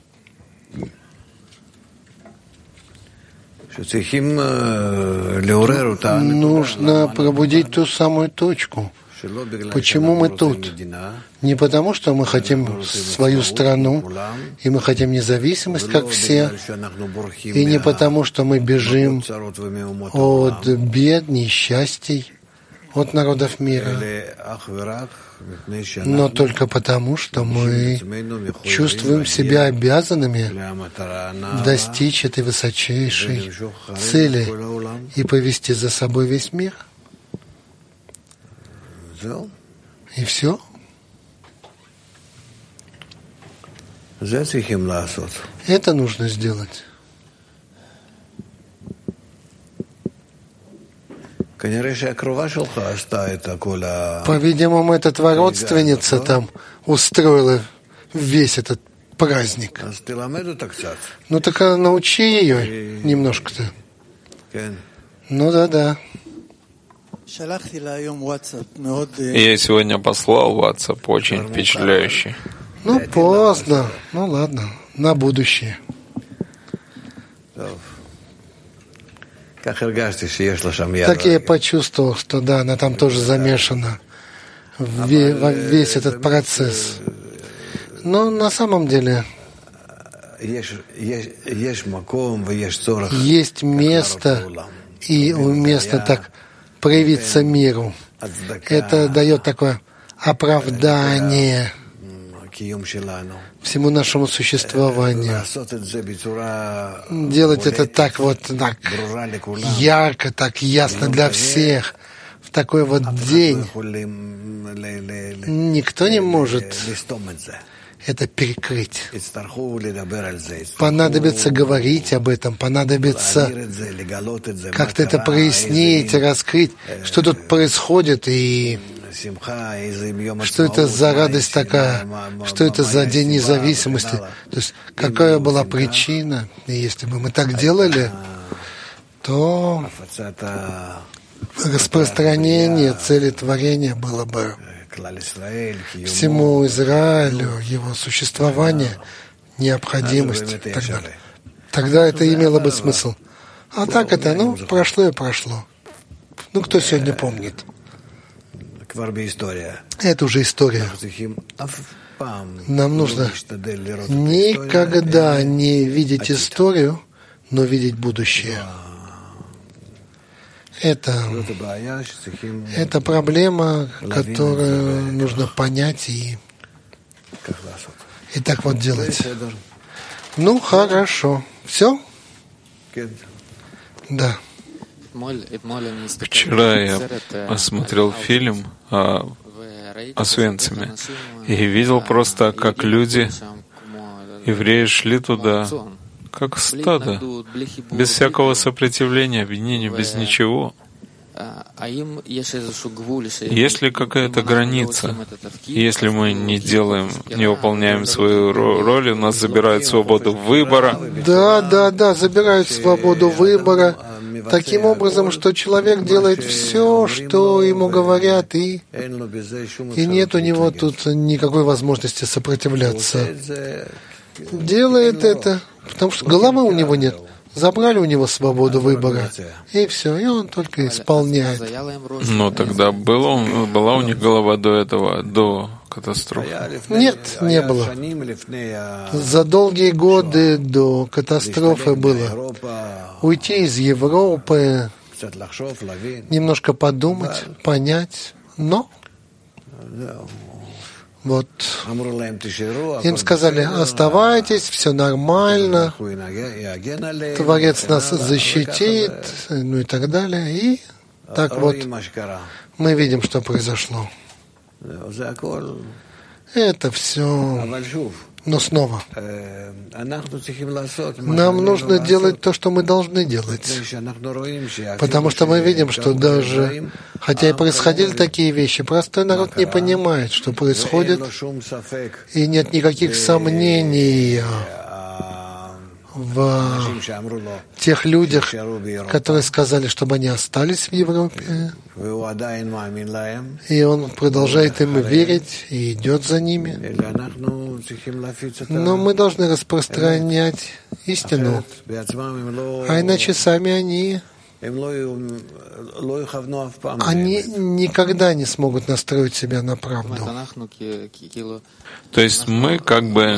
Нужно пробудить ту самую точку. Почему мы тут? Не потому, что мы хотим свою страну, и мы хотим независимость, как все, и не потому, что мы бежим от бед, несчастий, от народов мира, но только потому, что мы чувствуем себя обязанными достичь этой высочайшей цели и повести за собой весь мир. И все. Это нужно сделать. По-видимому, эта твоя родственница там устроила весь этот праздник. Ну так научи ее немножко-то. Ну да-да. Я сегодня послал WhatsApp, очень впечатляющий. Ну поздно. Ну ладно, на будущее. Так я почувствовал, что да, она там тоже замешана в весь этот процесс. Но на самом деле есть место и уместно так проявиться миру. Это дает такое оправдание всему нашему существованию. Делать это так вот так ярко, так ясно для всех, в такой вот день. Никто не может это перекрыть. Понадобится говорить об этом, понадобится как-то это прояснить, раскрыть, что тут происходит и что это за радость такая, что это за День независимости, то есть какая была причина. И если бы мы так делали, то распространение цели творения было бы всему Израилю, его существование, необходимость и так далее. Тогда это имело бы смысл. А так это, ну, прошло и прошло. Ну, кто сегодня помнит? Это уже история. Нам нужно никогда не видеть историю, но видеть будущее. Это, это проблема, которую нужно понять и, и так вот делать. Ну, хорошо. Все? Да. Вчера я посмотрел фильм о Освенциме и видел просто, как люди, евреи, шли туда, как стадо, без всякого сопротивления, обвинения, без ничего. Есть ли какая-то граница? Если мы не делаем, не выполняем свою роль, у нас забирают свободу выбора. Да, да, да, забирают свободу выбора таким образом, что человек делает все, что ему говорят, и, и нет у него тут никакой возможности сопротивляться. Делает это, потому что головы у него нет. Забрали у него свободу выбора, и все, и он только исполняет. Но тогда было, была у них голова до этого, до катастрофы? Нет, не было. За долгие годы до катастрофы было уйти из Европы, немножко подумать, понять, но вот им сказали: оставайтесь, все нормально, Творец нас защитит, ну и так далее. И так вот мы видим, что произошло. Это все. Но снова, нам нужно делать то, что мы должны делать, потому что мы видим, что даже, хотя и происходили такие вещи, простой народ не понимает, что происходит, и нет никаких сомнений в тех людях, которые сказали, чтобы они остались в Европе. И он продолжает им верить и идет за ними. Но мы должны распространять истину, а иначе сами они Они никогда не смогут настроить себя на правду. То есть мы как бы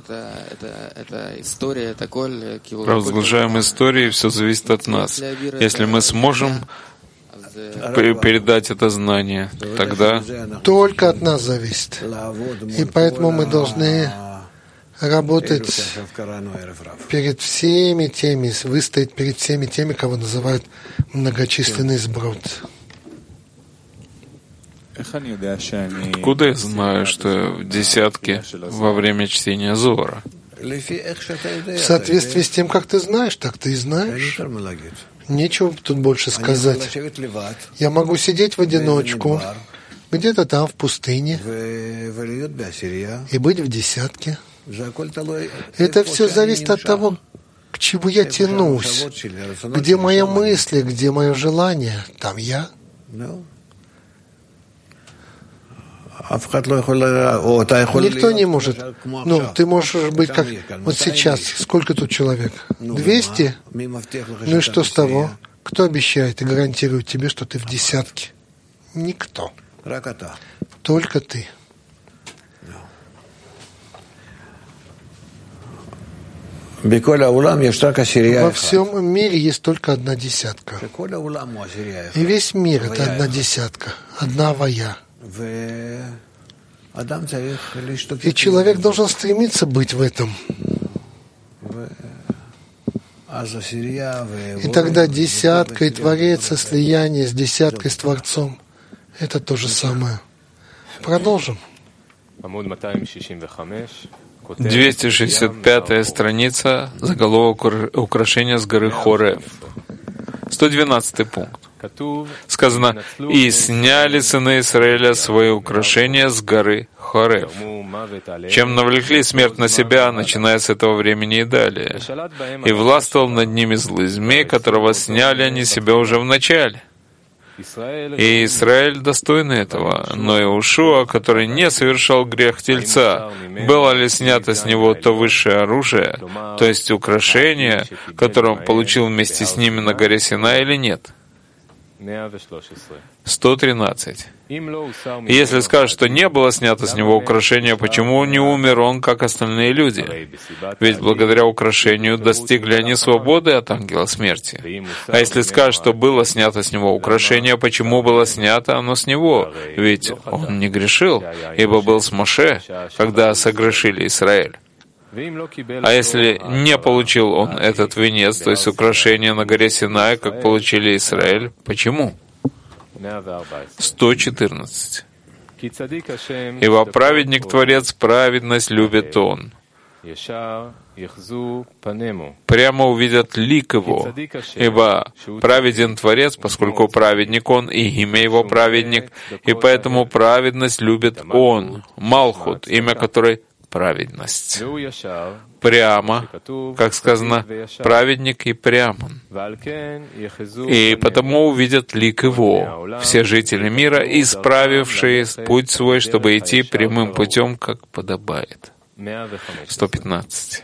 провозглашаем историю, и все зависит от нас. Если мы сможем передать это знание, тогда... Только от нас зависит. И поэтому мы должны работать перед всеми теми, выстоять перед всеми теми, кого называют многочисленный сброд. Откуда я знаю, что в десятке во время чтения Зоара? В соответствии с тем, как ты знаешь, так ты и знаешь. Нечего тут больше сказать. Я могу сидеть в одиночку, где-то там, в пустыне, и быть в десятке. Это все зависит от того, к чему я тянусь, где мои мысли, где мое желание, там я. Никто не может. Ну, ты можешь быть как... Вот сейчас, сколько тут человек? двести? Ну и что с того? Кто обещает и гарантирует тебе, что ты в десятке? Никто. Только ты. Во всем мире есть только одна десятка. И весь мир — это одна десятка, одна авая. И человек должен стремиться быть в этом. И тогда десятка и Творец, слияние с десяткой, с Творцом — это то же самое. Продолжим. двести шестьдесят пятая страница, заголовок «Украшения с горы Хорев». сто двенадцатый пункт. Сказано: «И сняли сыны Израиля свои украшения с горы Хорев, чем навлекли смерть на себя, начиная с этого времени и далее. И властвовал над ними злый змей, которого сняли они себя уже в начале». И Израиль достойный этого, но Иошуа, который не совершал грех тельца, было ли снято с него то высшее оружие, то есть украшение, которое он получил вместе с ними на горе Синай, или нет? сто тринадцать. И если скажут, что не было снято с него украшение, почему не умер он, как остальные люди? Ведь благодаря украшению достигли они свободы от ангела смерти. А если скажут, что было снято с него украшение, почему было снято оно с него? Ведь он не грешил, ибо был с Моше, когда согрешили Израиль. А если не получил он этот венец, то есть украшение на горе Синай, как получили Израиль, почему? сто четырнадцать. «Ибо праведник Творец, праведность любит он». прямо увидят лик его, ибо праведен Творец, поскольку праведник он, и имя его праведник, и поэтому праведность любит он, Малхут, имя которой праведность. Прямо, как сказано, праведник и прям он. И потому увидят лик его все жители мира, исправившие путь свой, чтобы идти прямым путем, как подобает. сто пятнадцать.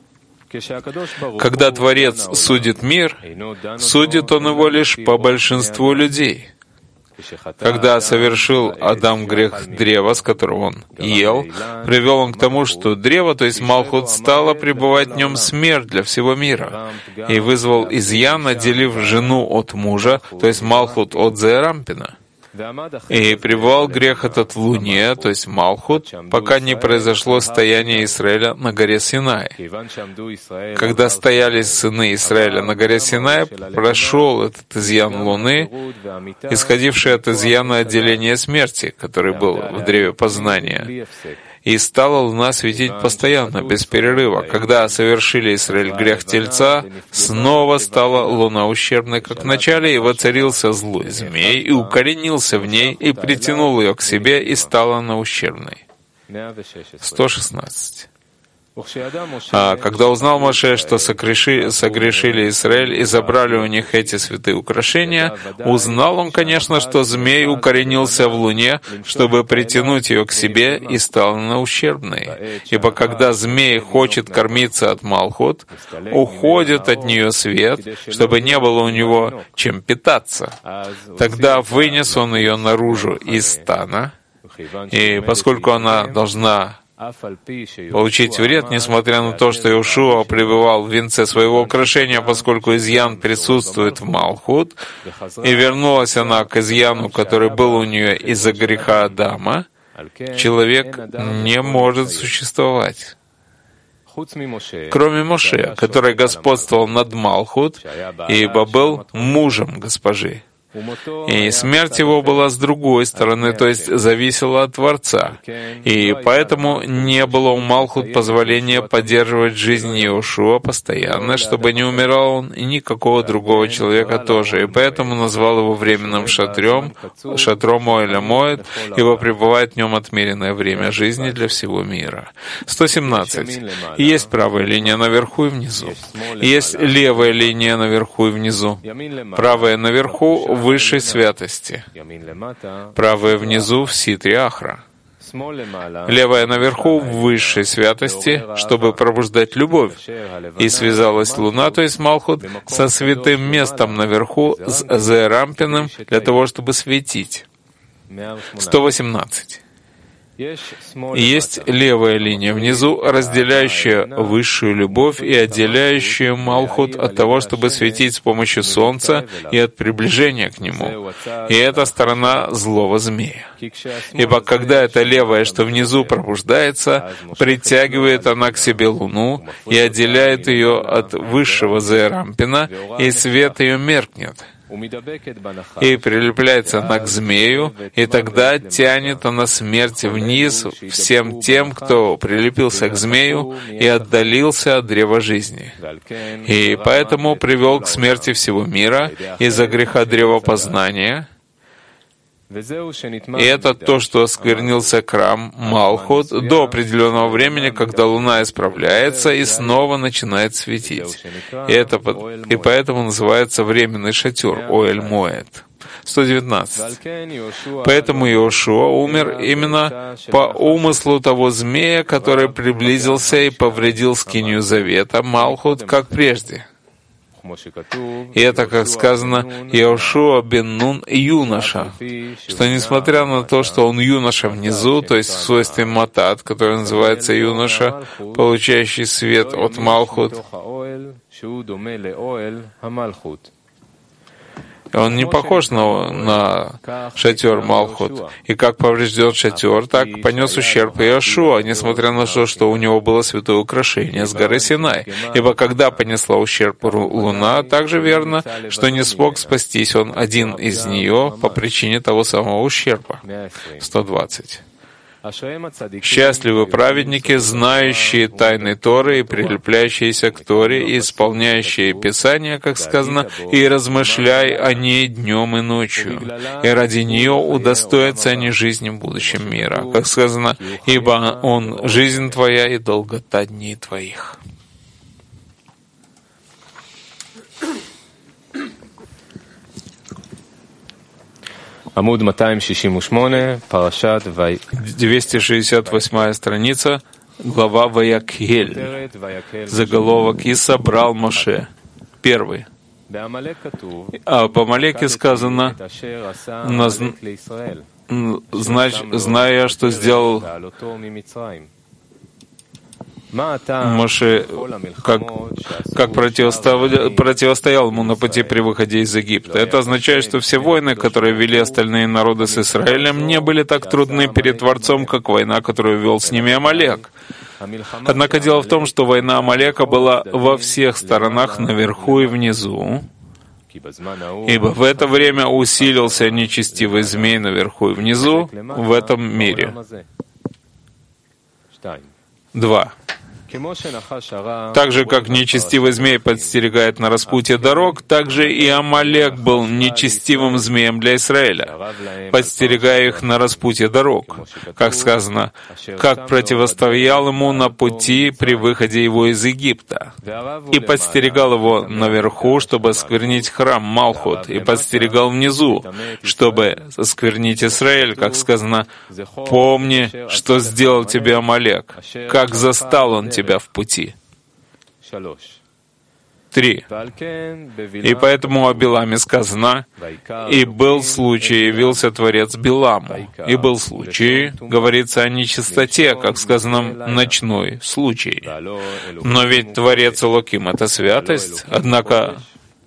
Когда Творец судит мир, судит Он его лишь по большинству людей. Когда совершил Адам грех древа, с которого он ел, привел он к тому, что древо, то есть Малхут, стало пребывать в нем смерть для всего мира, и вызвал изъян, отделив жену от мужа, то есть Малхут от Зеэрампина. И пребывал грех этот в Луне, то есть Малхут, пока не произошло стояние Израиля на горе Синай. Когда стояли сыны Израиля на горе Синай, прошел этот изъян Луны, исходивший от изъяна отделения смерти, который был в древе познания. И стала луна светить постоянно, без перерыва. Когда совершили Израиль грех Тельца, снова стала луна ущербной, как в начале, и воцарился злой змей, и укоренился в ней, и притянул ее к себе, и стала она ущербной. сто шестнадцать. А когда узнал Моше, что согреши, согрешили Израиль и забрали у них эти святые украшения, узнал он, конечно, что змей укоренился в луне, чтобы притянуть ее к себе, и стал она ущербной. Ибо когда змей хочет кормиться от Малхут, уходит от нее свет, чтобы не было у него чем питаться. Тогда вынес он ее наружу из стана, и поскольку она должна получить вред, несмотря на то, что Иошуа пребывал в венце своего украшения, поскольку изъян присутствует в Малхут, и вернулась она к изъяну, который был у нее из-за греха Адама, человек не может существовать. Кроме Моше, который господствовал над Малхут, ибо был мужем госпожи. И смерть его была с другой стороны, то есть зависела от Творца. И поэтому не было у Малхут позволения поддерживать жизнь Иошуа постоянно, чтобы не умирал он, и никакого другого человека тоже. И поэтому назвал его временным шатрем, шатром Оэля Моэд, ибо пребывает в нем отмеренное время жизни для всего мира. сто семнадцать. И есть правая линия наверху и внизу. И есть левая линия наверху и внизу. Правая наверху — высшей святости, правая внизу в ситре Ахра, левая наверху в высшей святости, чтобы пробуждать любовь. И связалась луна, то есть Малхут, со святым местом наверху, с Зеэрампиным, для того, чтобы светить. сто восемнадцать. И есть левая линия внизу, разделяющая высшую любовь и отделяющая Малхут от того, чтобы светить с помощью солнца и от приближения к нему. И это сторона злого змея. Ибо когда эта левая, что внизу, пробуждается, притягивает она к себе луну и отделяет ее от высшего Зеэрампина, и свет ее меркнет. И прилепляется она к змею, и тогда тянет она смерть вниз всем тем, кто прилепился к змею и отдалился от древа жизни. И поэтому привел к смерти всего мира из-за греха древа познания. И это то, что осквернился храм Малхут до определенного времени, когда луна исправляется и снова начинает светить. И, это, и поэтому называется временный шатер, Оэль Моэд. сто девятнадцать. Поэтому Иошуа умер именно по умыслу того змея, который приблизился и повредил скинию завета Малхут, как прежде. И это, как сказано, Иошуа бен Нун юноша, что несмотря на то, что он юноша внизу, то есть в свойстве матат, который называется юноша, получающий свет от Малхут, он не похож на, на шатер Малхут. И как поврежден шатер, так понес ущерб Иошуа, несмотря на то, что у него было святое украшение с горы Синай. Ибо когда понесла ущерб луна, также верно, что не смог спастись он один из нее по причине того самого ущерба. сто двадцать. Счастливы праведники, знающие тайны Торы и прилепляющиеся к Торе, и исполняющие Писание, как сказано, и размышляй о ней днем и ночью, и ради нее удостоятся они жизни в будущем мира, как сказано, ибо Он — жизнь твоя и долгота дней твоих. двести шестьдесят восьмая страница, глава Ваякхель. Заголовок «И собрал Моше». Первый. А по Амалеке сказано, зная, что сделал Моше, как, как противостоял, противостоял ему на пути при выходе из Египта. Это означает, что все войны, которые вели остальные народы с Израилем, не были так трудны перед Творцом, как война, которую вел с ними Амалек. Однако дело в том, что война Амалека была во всех сторонах, наверху и внизу, ибо в это время усилился нечестивый змей наверху и внизу в этом мире. Два. Так же, как нечестивый змей подстерегает на распутье дорог, так же и Амалек был нечестивым змеем для Израиля, подстерегая их на распутье дорог, как сказано, как противостоял ему на пути при выходе его из Египта, и подстерегал его наверху, чтобы осквернить храм Малхут, и подстерегал внизу, чтобы осквернить Израиль, как сказано, «Помни, что сделал тебе Амалек, как застал он тебя в пути». Три. И поэтому о Биламе сказано, «И был случай, явился Творец Биламу». И был случай, говорится о нечистоте, как сказано, ночной случай. Но ведь Творец Элоким — это святость, однако...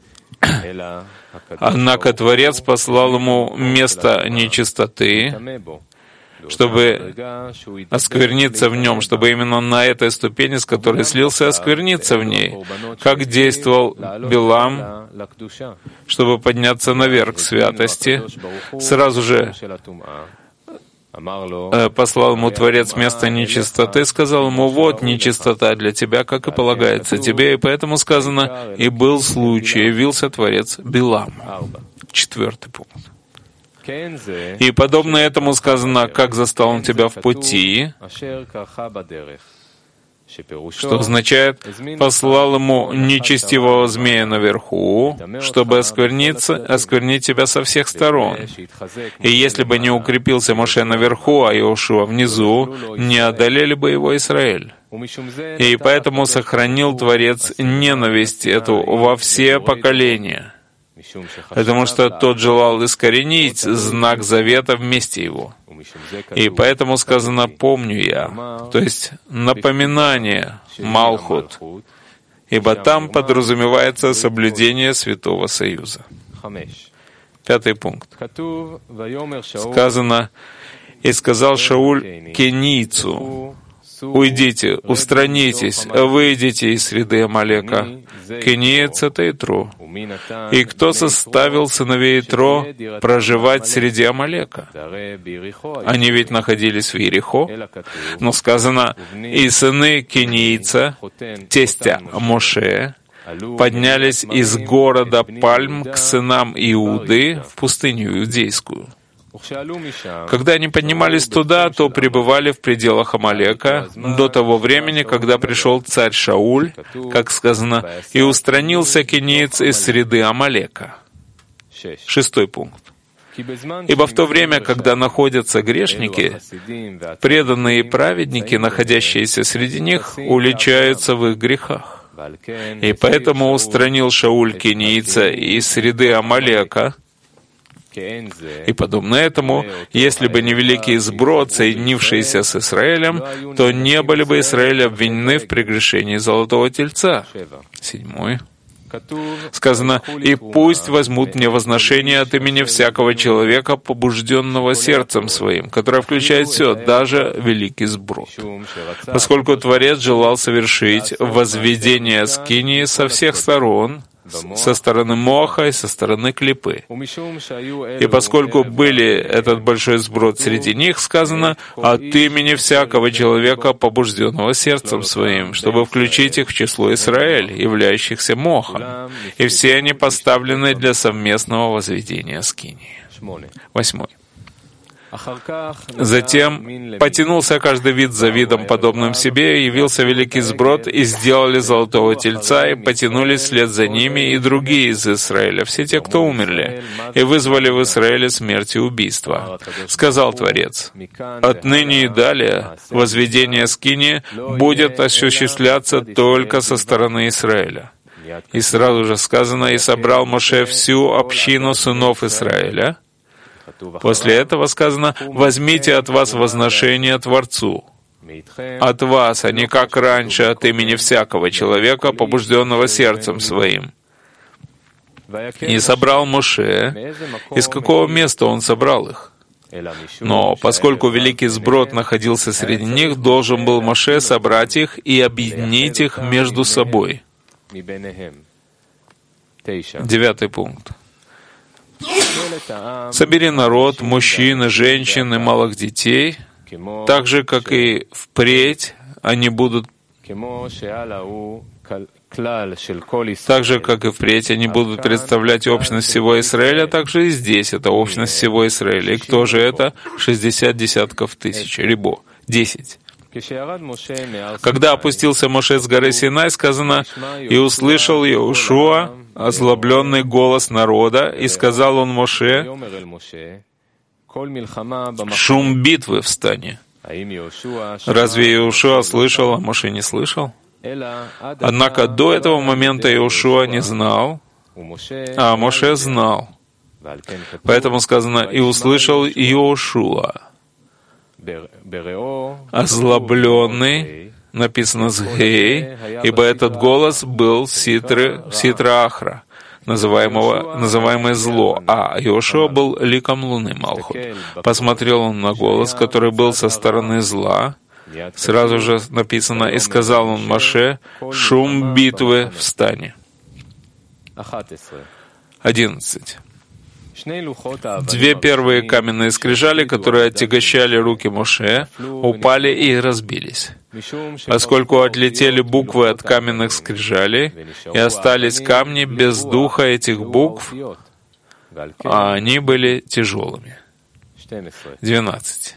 Однако Творец послал ему место нечистоты, чтобы оскверниться в нем, чтобы именно на этой ступени, с которой слился, оскверниться в ней. Как действовал Билам, чтобы подняться наверх к святости, сразу же послал ему Творец место нечистоты, сказал ему, вот нечистота для тебя, как и полагается тебе, и поэтому сказано, и был случай, явился Творец Биламу. Четвертый пункт. И подобно этому сказано, как застал он тебя в пути, что означает, послал ему нечестивого змея наверху, чтобы оскверниться, осквернить тебя со всех сторон. И если бы не укрепился Моше наверху, а Иошуа внизу, не одолели бы его Израиль. И поэтому сохранил Творец ненависть эту во все поколения, потому что тот желал искоренить знак завета вместе его. И поэтому сказано «помню я», то есть напоминание Малхут, ибо там подразумевается соблюдение Святого Союза. Пятый пункт. Сказано «И сказал Шауль кенийцу, уйдите, устранитесь, выйдите из среды Амалека». Кенеец — это Итро. И кто составил сыновей Итро проживать среди Амалека? Они ведь находились в Иерихо. Но сказано, и сыны кенийца, тестя Моше, поднялись из города Пальм к сынам Иуды в пустыню иудейскую. Когда они поднимались туда, то пребывали в пределах Амалека до того времени, когда пришел царь Шауль, как сказано, и устранился кенеец из среды Амалека. Шестой пункт. Ибо в то время, когда находятся грешники, преданные праведники, находящиеся среди них, уличаются в их грехах. И поэтому устранил Шауль кенийца из среды Амалека. И подобно этому, если бы не великий сброд, соединившийся с Израилем, то не были бы Израиль обвинены в прегрешении Золотого Тельца. Седьмой. Сказано, «И пусть возьмут мне возношение от имени всякого человека, побужденного сердцем своим», которое включает все, даже великий сброд. Поскольку Творец желал совершить возведение скинии со всех сторон, со стороны Моха и со стороны Клипы. И поскольку были этот большой сброд среди них, сказано от имени всякого человека, побужденного сердцем своим, чтобы включить их в число Израиль, являющихся Мохом. И все они поставлены для совместного возведения скинии. Восьмой. Затем потянулся каждый вид за видом, подобным себе, и явился великий сброд, и сделали золотого тельца, и потянулись вслед за ними и другие из Израиля, все те, кто умерли, и вызвали в Израиле смерть и убийство. Сказал Творец: «Отныне и далее возведение скинии будет осуществляться только со стороны Израиля». И сразу же сказано: «И собрал Моше всю общину сынов Израиля». После этого сказано: «Возьмите от вас возношение Творцу, от вас, а не как раньше от имени всякого человека, побужденного сердцем своим». И собрал Моше. Из какого места он собрал их? Но поскольку великий сброд находился среди них, должен был Моше собрать их и объединить их между собой. Девятый пункт. «Собери народ, мужчин и женщин и малых детей, так же, как и впредь они будут так же, как и впредь они будут представлять общность всего Израиля, так же и здесь это общность всего Израиля. И кто же это? Шестьдесят десятков тысяч. Рибо. Десять. Когда опустился Моше с горы Синай, сказано: «И услышал Иошуа озлобленный голос народа, и сказал он Моше: шум битвы в стане». Разве Иошуа слышал, а Моше не слышал? Однако до этого момента Иошуа не знал, а Моше знал. Поэтому сказано: «И услышал Иошуа». Озлобленный, написано с Гей, ибо этот голос был Ситры, Ситра Ахра, называемого, называемое зло, а Иошуа был ликом луны Малхут. Посмотрел он на голос, который был со стороны зла, сразу же написано: «И сказал он Моше: шум битвы в стане». Одиннадцать. Две первые каменные скрижали, которые отягощали руки Моше, упали и разбились. Поскольку отлетели буквы от каменных скрижалей, и остались камни без духа этих букв, а они были тяжелыми. Двенадцать.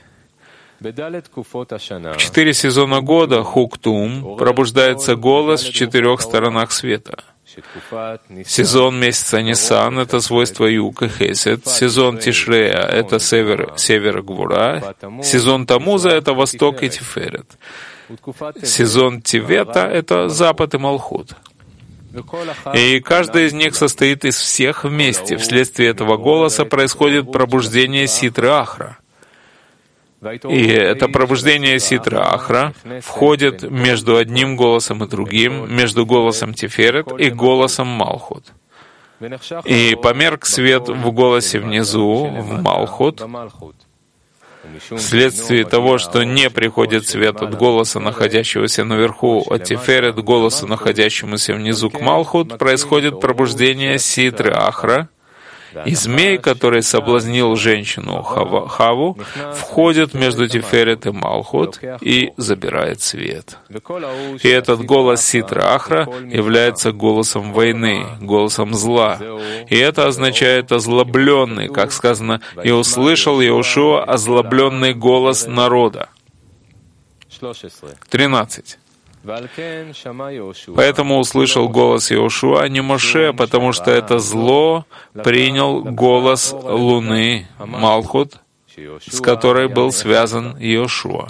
В четыре сезона года, Хуктум, пробуждается голос в четырех сторонах света. Сезон месяца Нисан — это свойство Юг и Хесед. Сезон Тишрея — это север, север Гвура. Сезон Тамуза — это восток и Тиферет. Сезон Тивета — это запад и Малхут. И каждый из них состоит из всех вместе. Вследствие этого голоса происходит пробуждение Ситры Ахра. И это пробуждение Ситра Ахра входит между одним голосом и другим, между голосом Тиферет и голосом Малхут. И померк свет в голосе внизу, в Малхут, вследствие того, что не приходит свет от голоса, находящегося наверху, от Тиферет к голосу, находящемуся внизу, к Малхут, происходит пробуждение Ситры Ахра, и змей, который соблазнил женщину Хава, Хаву, входит между Тиферет и Малхут и забирает свет. И этот голос Ситра Ахра является голосом войны, голосом зла. И это означает «озлобленный», как сказано: «И услышал Иошуа озлобленный голос народа». Тринадцать. Поэтому услышал голос Иошуа, а не Моше, потому что это зло принял голос луны Малхут, с которой был связан Иошуа.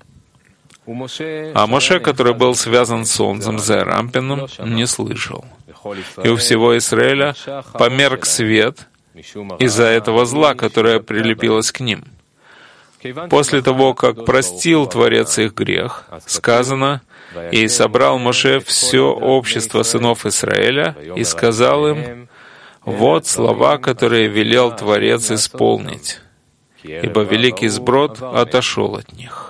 А Моше, который был связан с солнцем Зерампином, не слышал. И у всего Израиля померк свет из-за этого зла, которое прилепилось к ним. После того, как простил Творец их грех, сказано: «И собрал Моше все общество сынов Израиля, и сказал им: вот слова, которые велел Творец исполнить, ибо великий сброд отошел от них».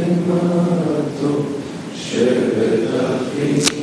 שבט אחים